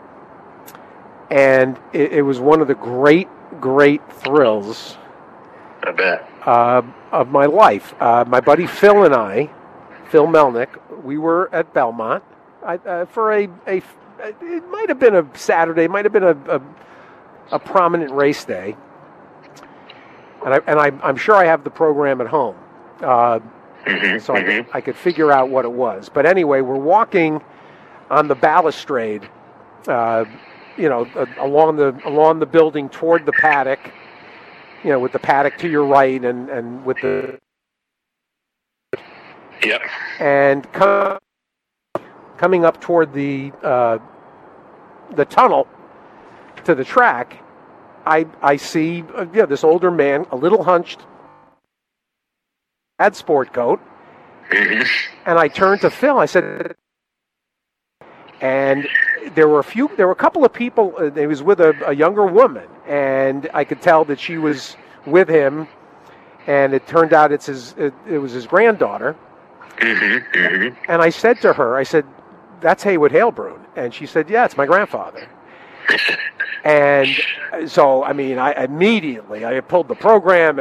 and it was one of the great thrills, I bet, of my life. My buddy Phil Melnick, we were at Belmont for it might have been a Saturday, might have been a prominent race day, and I'm sure I have the program at home, so I could figure out what it was. But anyway, we're walking on the balustrade, along the building toward the paddock, with the paddock to your right, and with the and coming up toward the tunnel to the track, I see this older man, a little hunched, had sport coat, and I turned to Phil. I said, and there were a couple of people. He was with a younger woman, and I could tell that she was with him. And it turned out it was his granddaughter. And I said to her, "That's Haywood Hale Broun," and she said, "Yeah, it's my grandfather." And so, I mean, I pulled the program.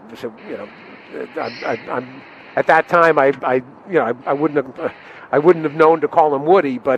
I'm at that time, I wouldn't have known to call him Woody, but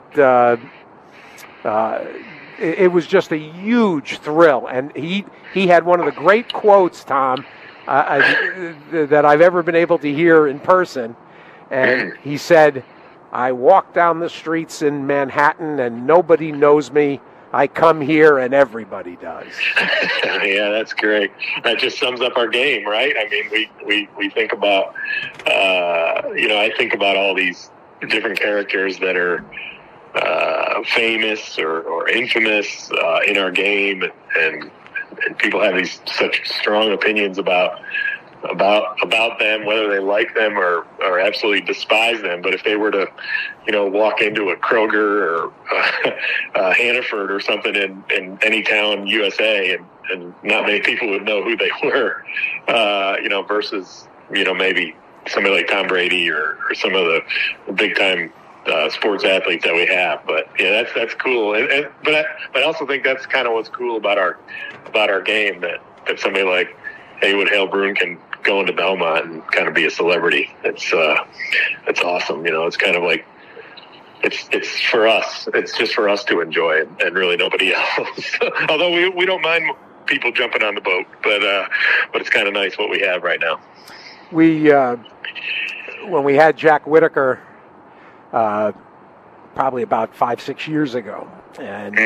it was just a huge thrill. And he had one of the great quotes, Tom, that I've ever been able to hear in person. And he said, "I walk down the streets in Manhattan and nobody knows me. I come here and everybody does." Yeah, that's great. That just sums up our game, right? I mean, we think about, I think about all these different characters that are famous or infamous in our game, and people have these such strong opinions about them, whether they like them or absolutely despise them. But if they were to, walk into a Kroger or Hannaford or something in any town USA, and not many people would know who they were, versus, maybe somebody like Tom Brady or some of the big time sports athletes that we have. But yeah, that's cool. But I also think that's kind of what's cool about our game, that somebody like Haywood Hale Broun can go into Belmont and kind of be a celebrity. It's awesome. It's kind of like it's for us. It's just for us to enjoy, and really nobody else. Although we don't mind people jumping on the boat, but it's kind of nice what we have right now. We when we had Jack Whitaker, probably about 5-6 years ago, and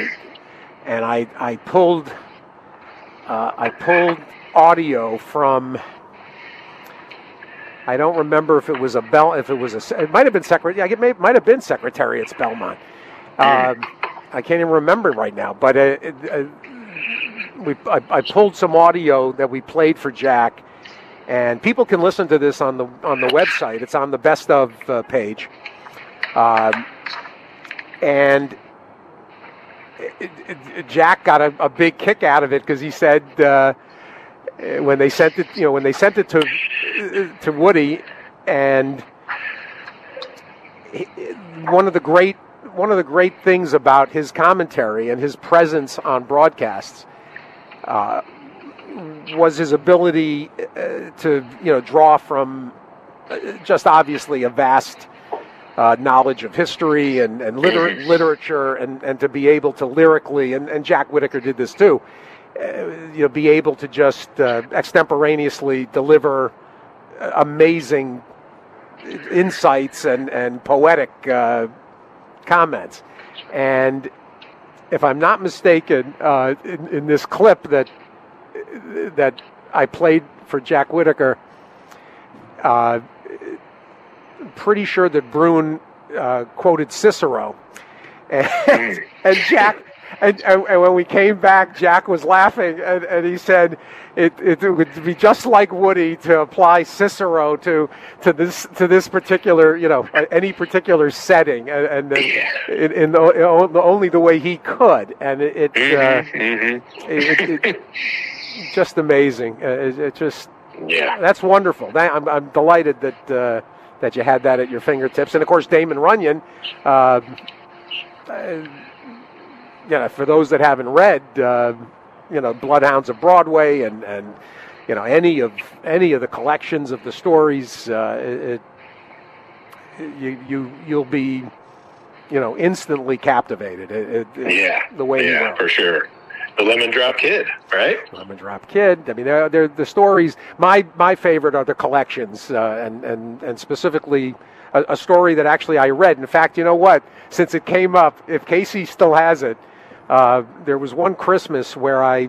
I pulled audio from, I don't remember if it was it might have been it might have been Secretariat's Belmont. I can't even remember right now, but I pulled some audio that we played for Jack, and people can listen to this on the website. It's on the Best Of page, and Jack got a big kick out of it because he said when they sent it to Woody, and one of the great things about his commentary and his presence on broadcasts was his ability to draw from just obviously a vast knowledge of history and literature, and to be able to lyrically, and Jack Whitaker did this too, be able to just extemporaneously deliver amazing insights and poetic comments. And if I'm not mistaken, in this clip that I played for Jack Whitaker, pretty sure that Bruin quoted Cicero, and Jack. And when we came back, Jack was laughing, and he said it would be just like Woody to apply Cicero to this particular, any particular setting, and in only the way he could, and it just amazing. It just that's wonderful. I'm delighted that you had that at your fingertips, and of course Damon Runyon. For those that haven't read, Bloodhounds of Broadway and any of the collections of the stories, you'll be instantly captivated. The way you wrote. For sure. The Lemon Drop Kid, right? Lemon Drop Kid. I mean, they're the stories. My favorite are the collections, and specifically a story that actually I read. In fact, you know what? Since it came up, if Casey still has it, there was one Christmas where I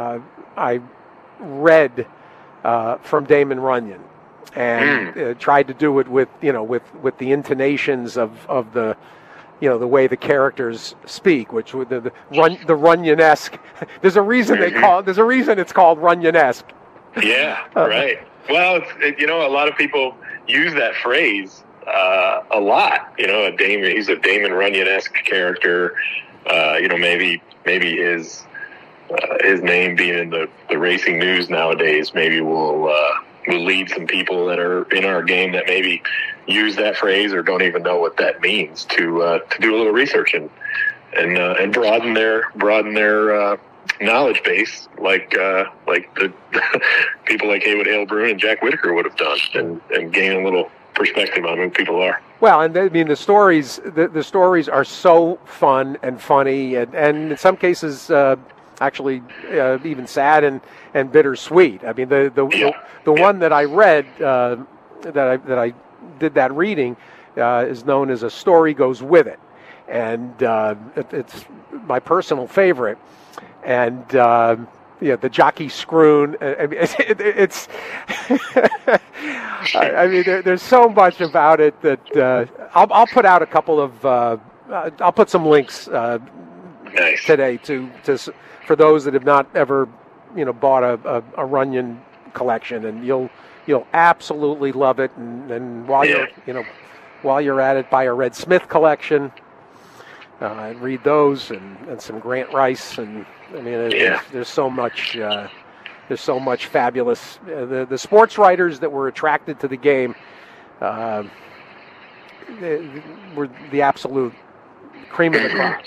read from Damon Runyon and tried to do it with the intonations of the the way the characters speak, which with the Runyon-esque. There's a reason There's a reason it's called Runyon-esque. Yeah, right. Well, a lot of people use that phrase a lot. He's a Damon Runyon-esque character. Maybe his name being in the racing news nowadays maybe will lead some people that are in our game that maybe use that phrase or don't even know what that means to do a little research and broaden their knowledge base like the people like Haywood Hale Bruin and Jack Whitaker would have done and gain a little perspective on who people are. Well, and the stories are so fun and funny, and in some cases actually even sad and bittersweet. I mean, the one that I read that I did that reading is known as A Story Goes With It, and it's my personal favorite. And the jockey scroon. I mean, it's. I mean, there's so much about it that I'll put out a couple of. I'll put some links today to for those that have not ever bought a Runyon collection, and you'll absolutely love it. And while you're at it, buy a Red Smith collection. And read those and some Grant Rice, and I mean there's so much fabulous the sports writers that were attracted to the game were the absolute cream of the crop,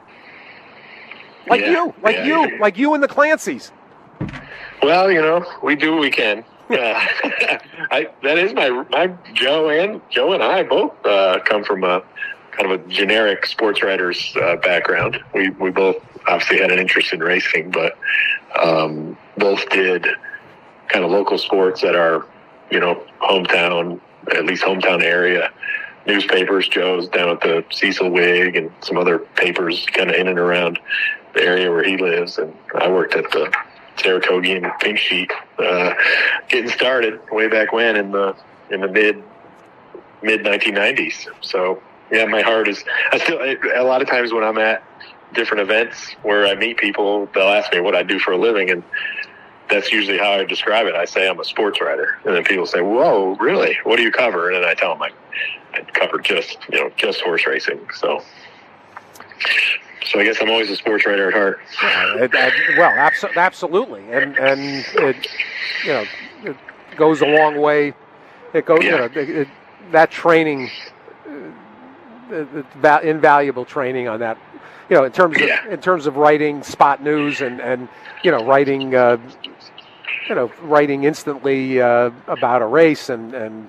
like you and the Clancys. Well, we do what we can. That is my Joe and I both come from a kind of a generic sports writer's background. We both obviously had an interest in racing, but both did kind of local sports at our, hometown area newspapers. Joe's down at the Cecil Whig and some other papers kind of in and around the area where he lives. And I worked at the Saratoga and Pink Sheet, getting started way back when in the mid 1990s. So, yeah, my heart is. A lot of times when I'm at different events where I meet people, they'll ask me what I do for a living, and that's usually how I describe it. I say I'm a sports writer, and then people say, "Whoa, really? What do you cover?" And then I tell them I cover just horse racing. So I guess I'm always a sports writer at heart. Absolutely, and it it goes a long way. It goes that training. Invaluable training on that, in terms of writing spot news and writing writing instantly about a race and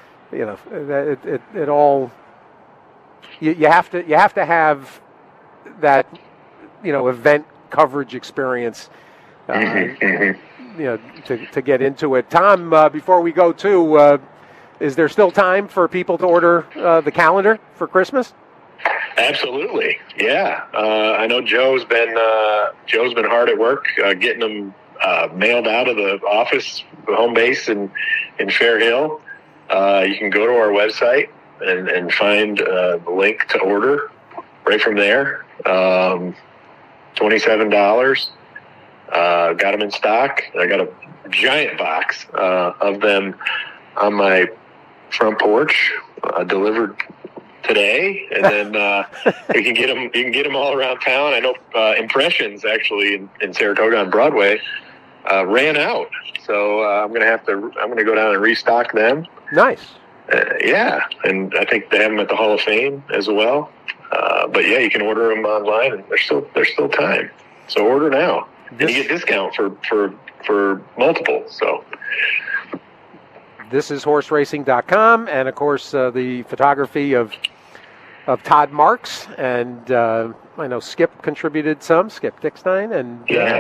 it all you have to have that event coverage experience to get into it. Tom, before we go to, is there still time for people to order the calendar for Christmas? Absolutely, yeah. I know Joe's been hard at work getting them mailed out of the office, home base in Fair Hill. You can go to our website and find the link to order right from there. $27. Got them in stock. I got a giant box of them on my front porch, delivered today, and then you can get them all around town. I know Impressions actually in Saratoga on Broadway ran out, so I'm gonna go down and restock them. Nice. Yeah, and I think they have them at the Hall of Fame as well. But yeah, you can order them online, and there's still time. So order now, and you get discount for multiple. So. This is horseracing.com, and of course the photography of Todd Marks, and I know Skip contributed some, Skip Dickstein, and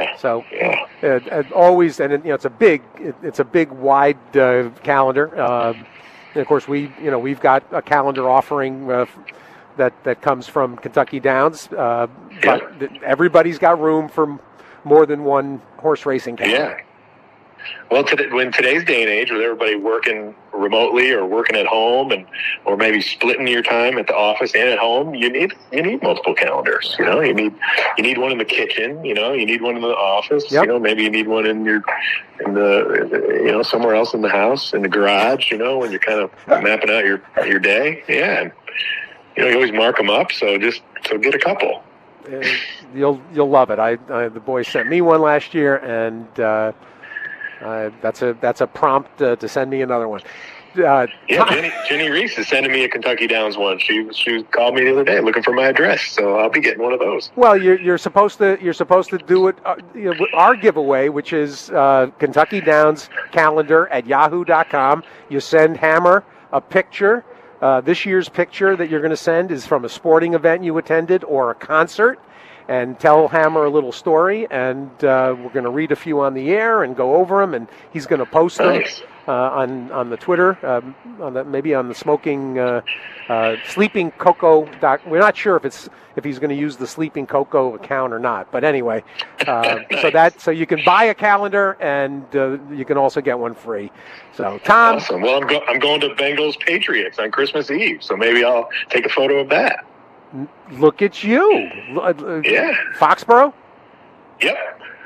always, and it's a big wide calendar. And of course we've got a calendar offering that comes from Kentucky Downs, but everybody's got room for more than one horse racing calendar. Yeah. Well, in today's day and age, with everybody working remotely or working at home, or maybe splitting your time at the office and at home, you need multiple calendars. You need one in the kitchen. You need one in the office. Yep. Maybe you need one in the somewhere else in the house, in the garage. When you're kind of mapping out your day. Yeah, and you always mark them up. So get a couple. You'll love it. The boys sent me one last year, and. That's a prompt to send me another one. Jenny Reese is sending me a Kentucky Downs one. She called me the other day looking for my address, so I'll be getting one of those. Well, you're supposed to do it. Our giveaway, which is Kentucky Downs calendar at yahoo.com. You send Hammer a picture. This year's picture that you're going to send is from a sporting event you attended or a concert. And tell Hammer a little story, and we're going to read a few on the air and go over them, and he's going to post them on the Twitter, maybe on the Sleeping Cocoa. We're not sure if he's going to use the Sleeping Cocoa account or not, but anyway, nice. so you can buy a calendar, and you can also get one free. So Tom, awesome. Well, I'm going to Bengals Patriots on Christmas Eve, so maybe I'll take a photo of that. Look at you. Yeah. Foxborough? Yep.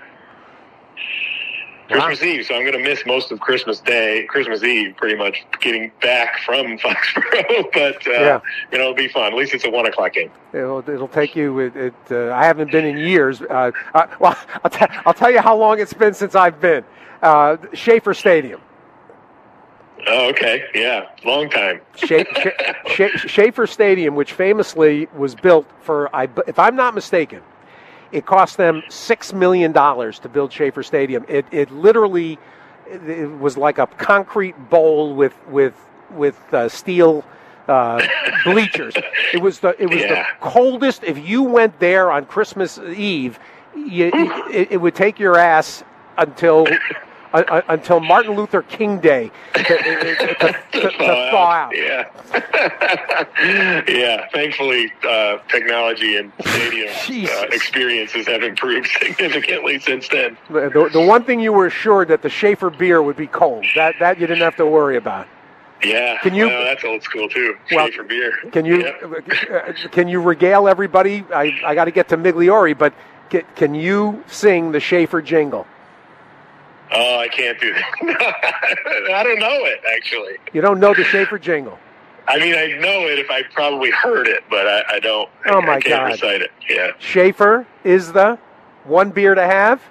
Christmas Eve, so I'm going to miss most of Christmas Eve, pretty much getting back from Foxborough, but it'll be fun. At least it's a 1:00 game. It'll take you. I haven't been in years. Well, I'll tell you how long it's been since I've been. Schaefer Stadium. Oh, okay. Yeah, long time. Schaefer Stadium, which famously was built for, if I'm not mistaken, it cost them $6 million to build Schaefer Stadium. It literally was like a concrete bowl with steel bleachers. It was the coldest. If you went there on Christmas Eve, it would take your ass until Martin Luther King Day to thaw out. Yeah. Yeah. Thankfully, technology and stadium experiences have improved significantly since then. The one thing you were assured that the Schaefer beer would be cold. That you didn't have to worry about. Yeah. That's old school too. Schaefer beer. Can you regale everybody? I got to get to Migliori, but can you sing the Schaefer jingle? Oh, I can't do that. I don't know it, actually. You don't know the Schaefer jingle? I mean, I know it if I probably heard it, but I don't. I can't recite it. Yeah. Schaefer is the one beer to have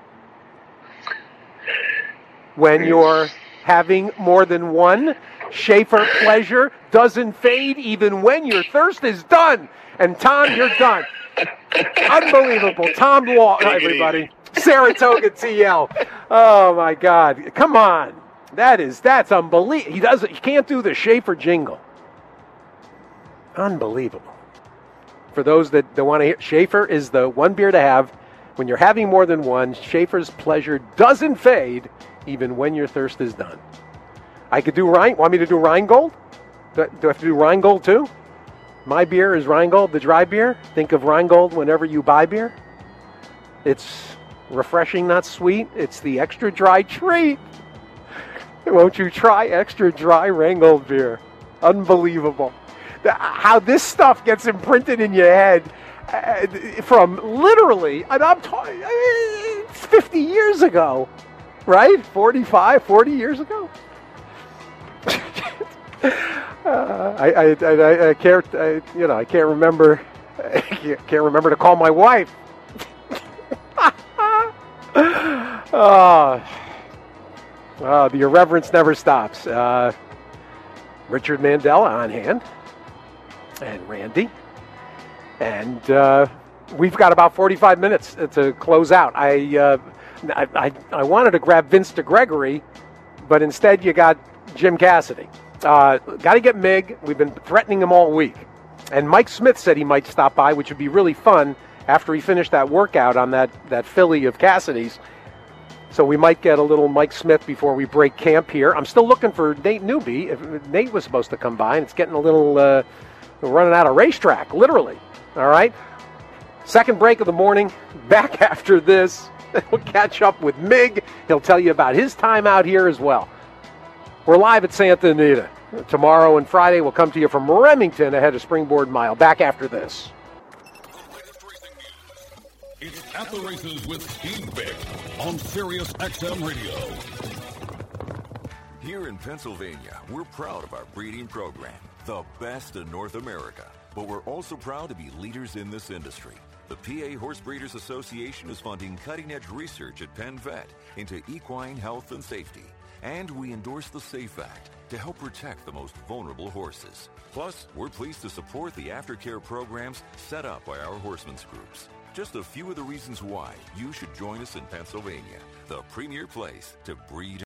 when you're having more than one. Schaefer pleasure doesn't fade even when your thirst is done. And Tom, you're done. Unbelievable. Tom Law, everybody. Saratoga TL. Oh my God! Come on, that's unbelievable. He can't do the Schaefer jingle. Unbelievable. For those that want to hear, Schaefer is the one beer to have When you're having more than one, Schaefer's pleasure doesn't fade even when your thirst is done. I could do Rhine. Want me to do Rheingold? Do I have to do Rheingold too? My beer is Rheingold, the dry beer. Think of Rheingold whenever you buy beer. It's refreshing, not sweet. It's the extra dry treat. Won't you try extra dry Rheingold beer? Unbelievable. How this stuff gets imprinted in your head from literally, and I'm talking 50 years ago, right? 40 years ago. I can't remember. I can't remember to call my wife. The irreverence never stops. Richard Mandela on hand, and Randy, and we've got about 45 minutes to close out. I wanted to grab Vince DeGregory, but instead you got Jim Cassidy. Got to get Mig. We've been threatening him all week. And Mike Smith said he might stop by, which would be really fun after he finished that workout on that filly of Cassidy's. So we might get a little Mike Smith before we break camp here. I'm still looking for Nate Newby. Nate was supposed to come by, and it's getting a little running out of racetrack, literally. All right? Second break of the morning. Back after this. We'll catch up with Mig. He'll tell you about his time out here as well. We're live at Santa Anita. Tomorrow and Friday we'll come to you from Remington ahead of Springboard Mile. Back after this. It's At the Races with Steve Bick on Sirius XM Radio. Here in Pennsylvania, we're proud of our breeding program, the best in North America. But we're also proud to be leaders in this industry. The PA Horse Breeders Association is funding cutting-edge research at Penn Vet into equine health and safety. And we endorse the SAFE Act to help protect the most vulnerable horses. Plus, we're pleased to support the aftercare programs set up by our horsemen's groups. Just a few of the reasons why you should join us in Pennsylvania, the premier place to breed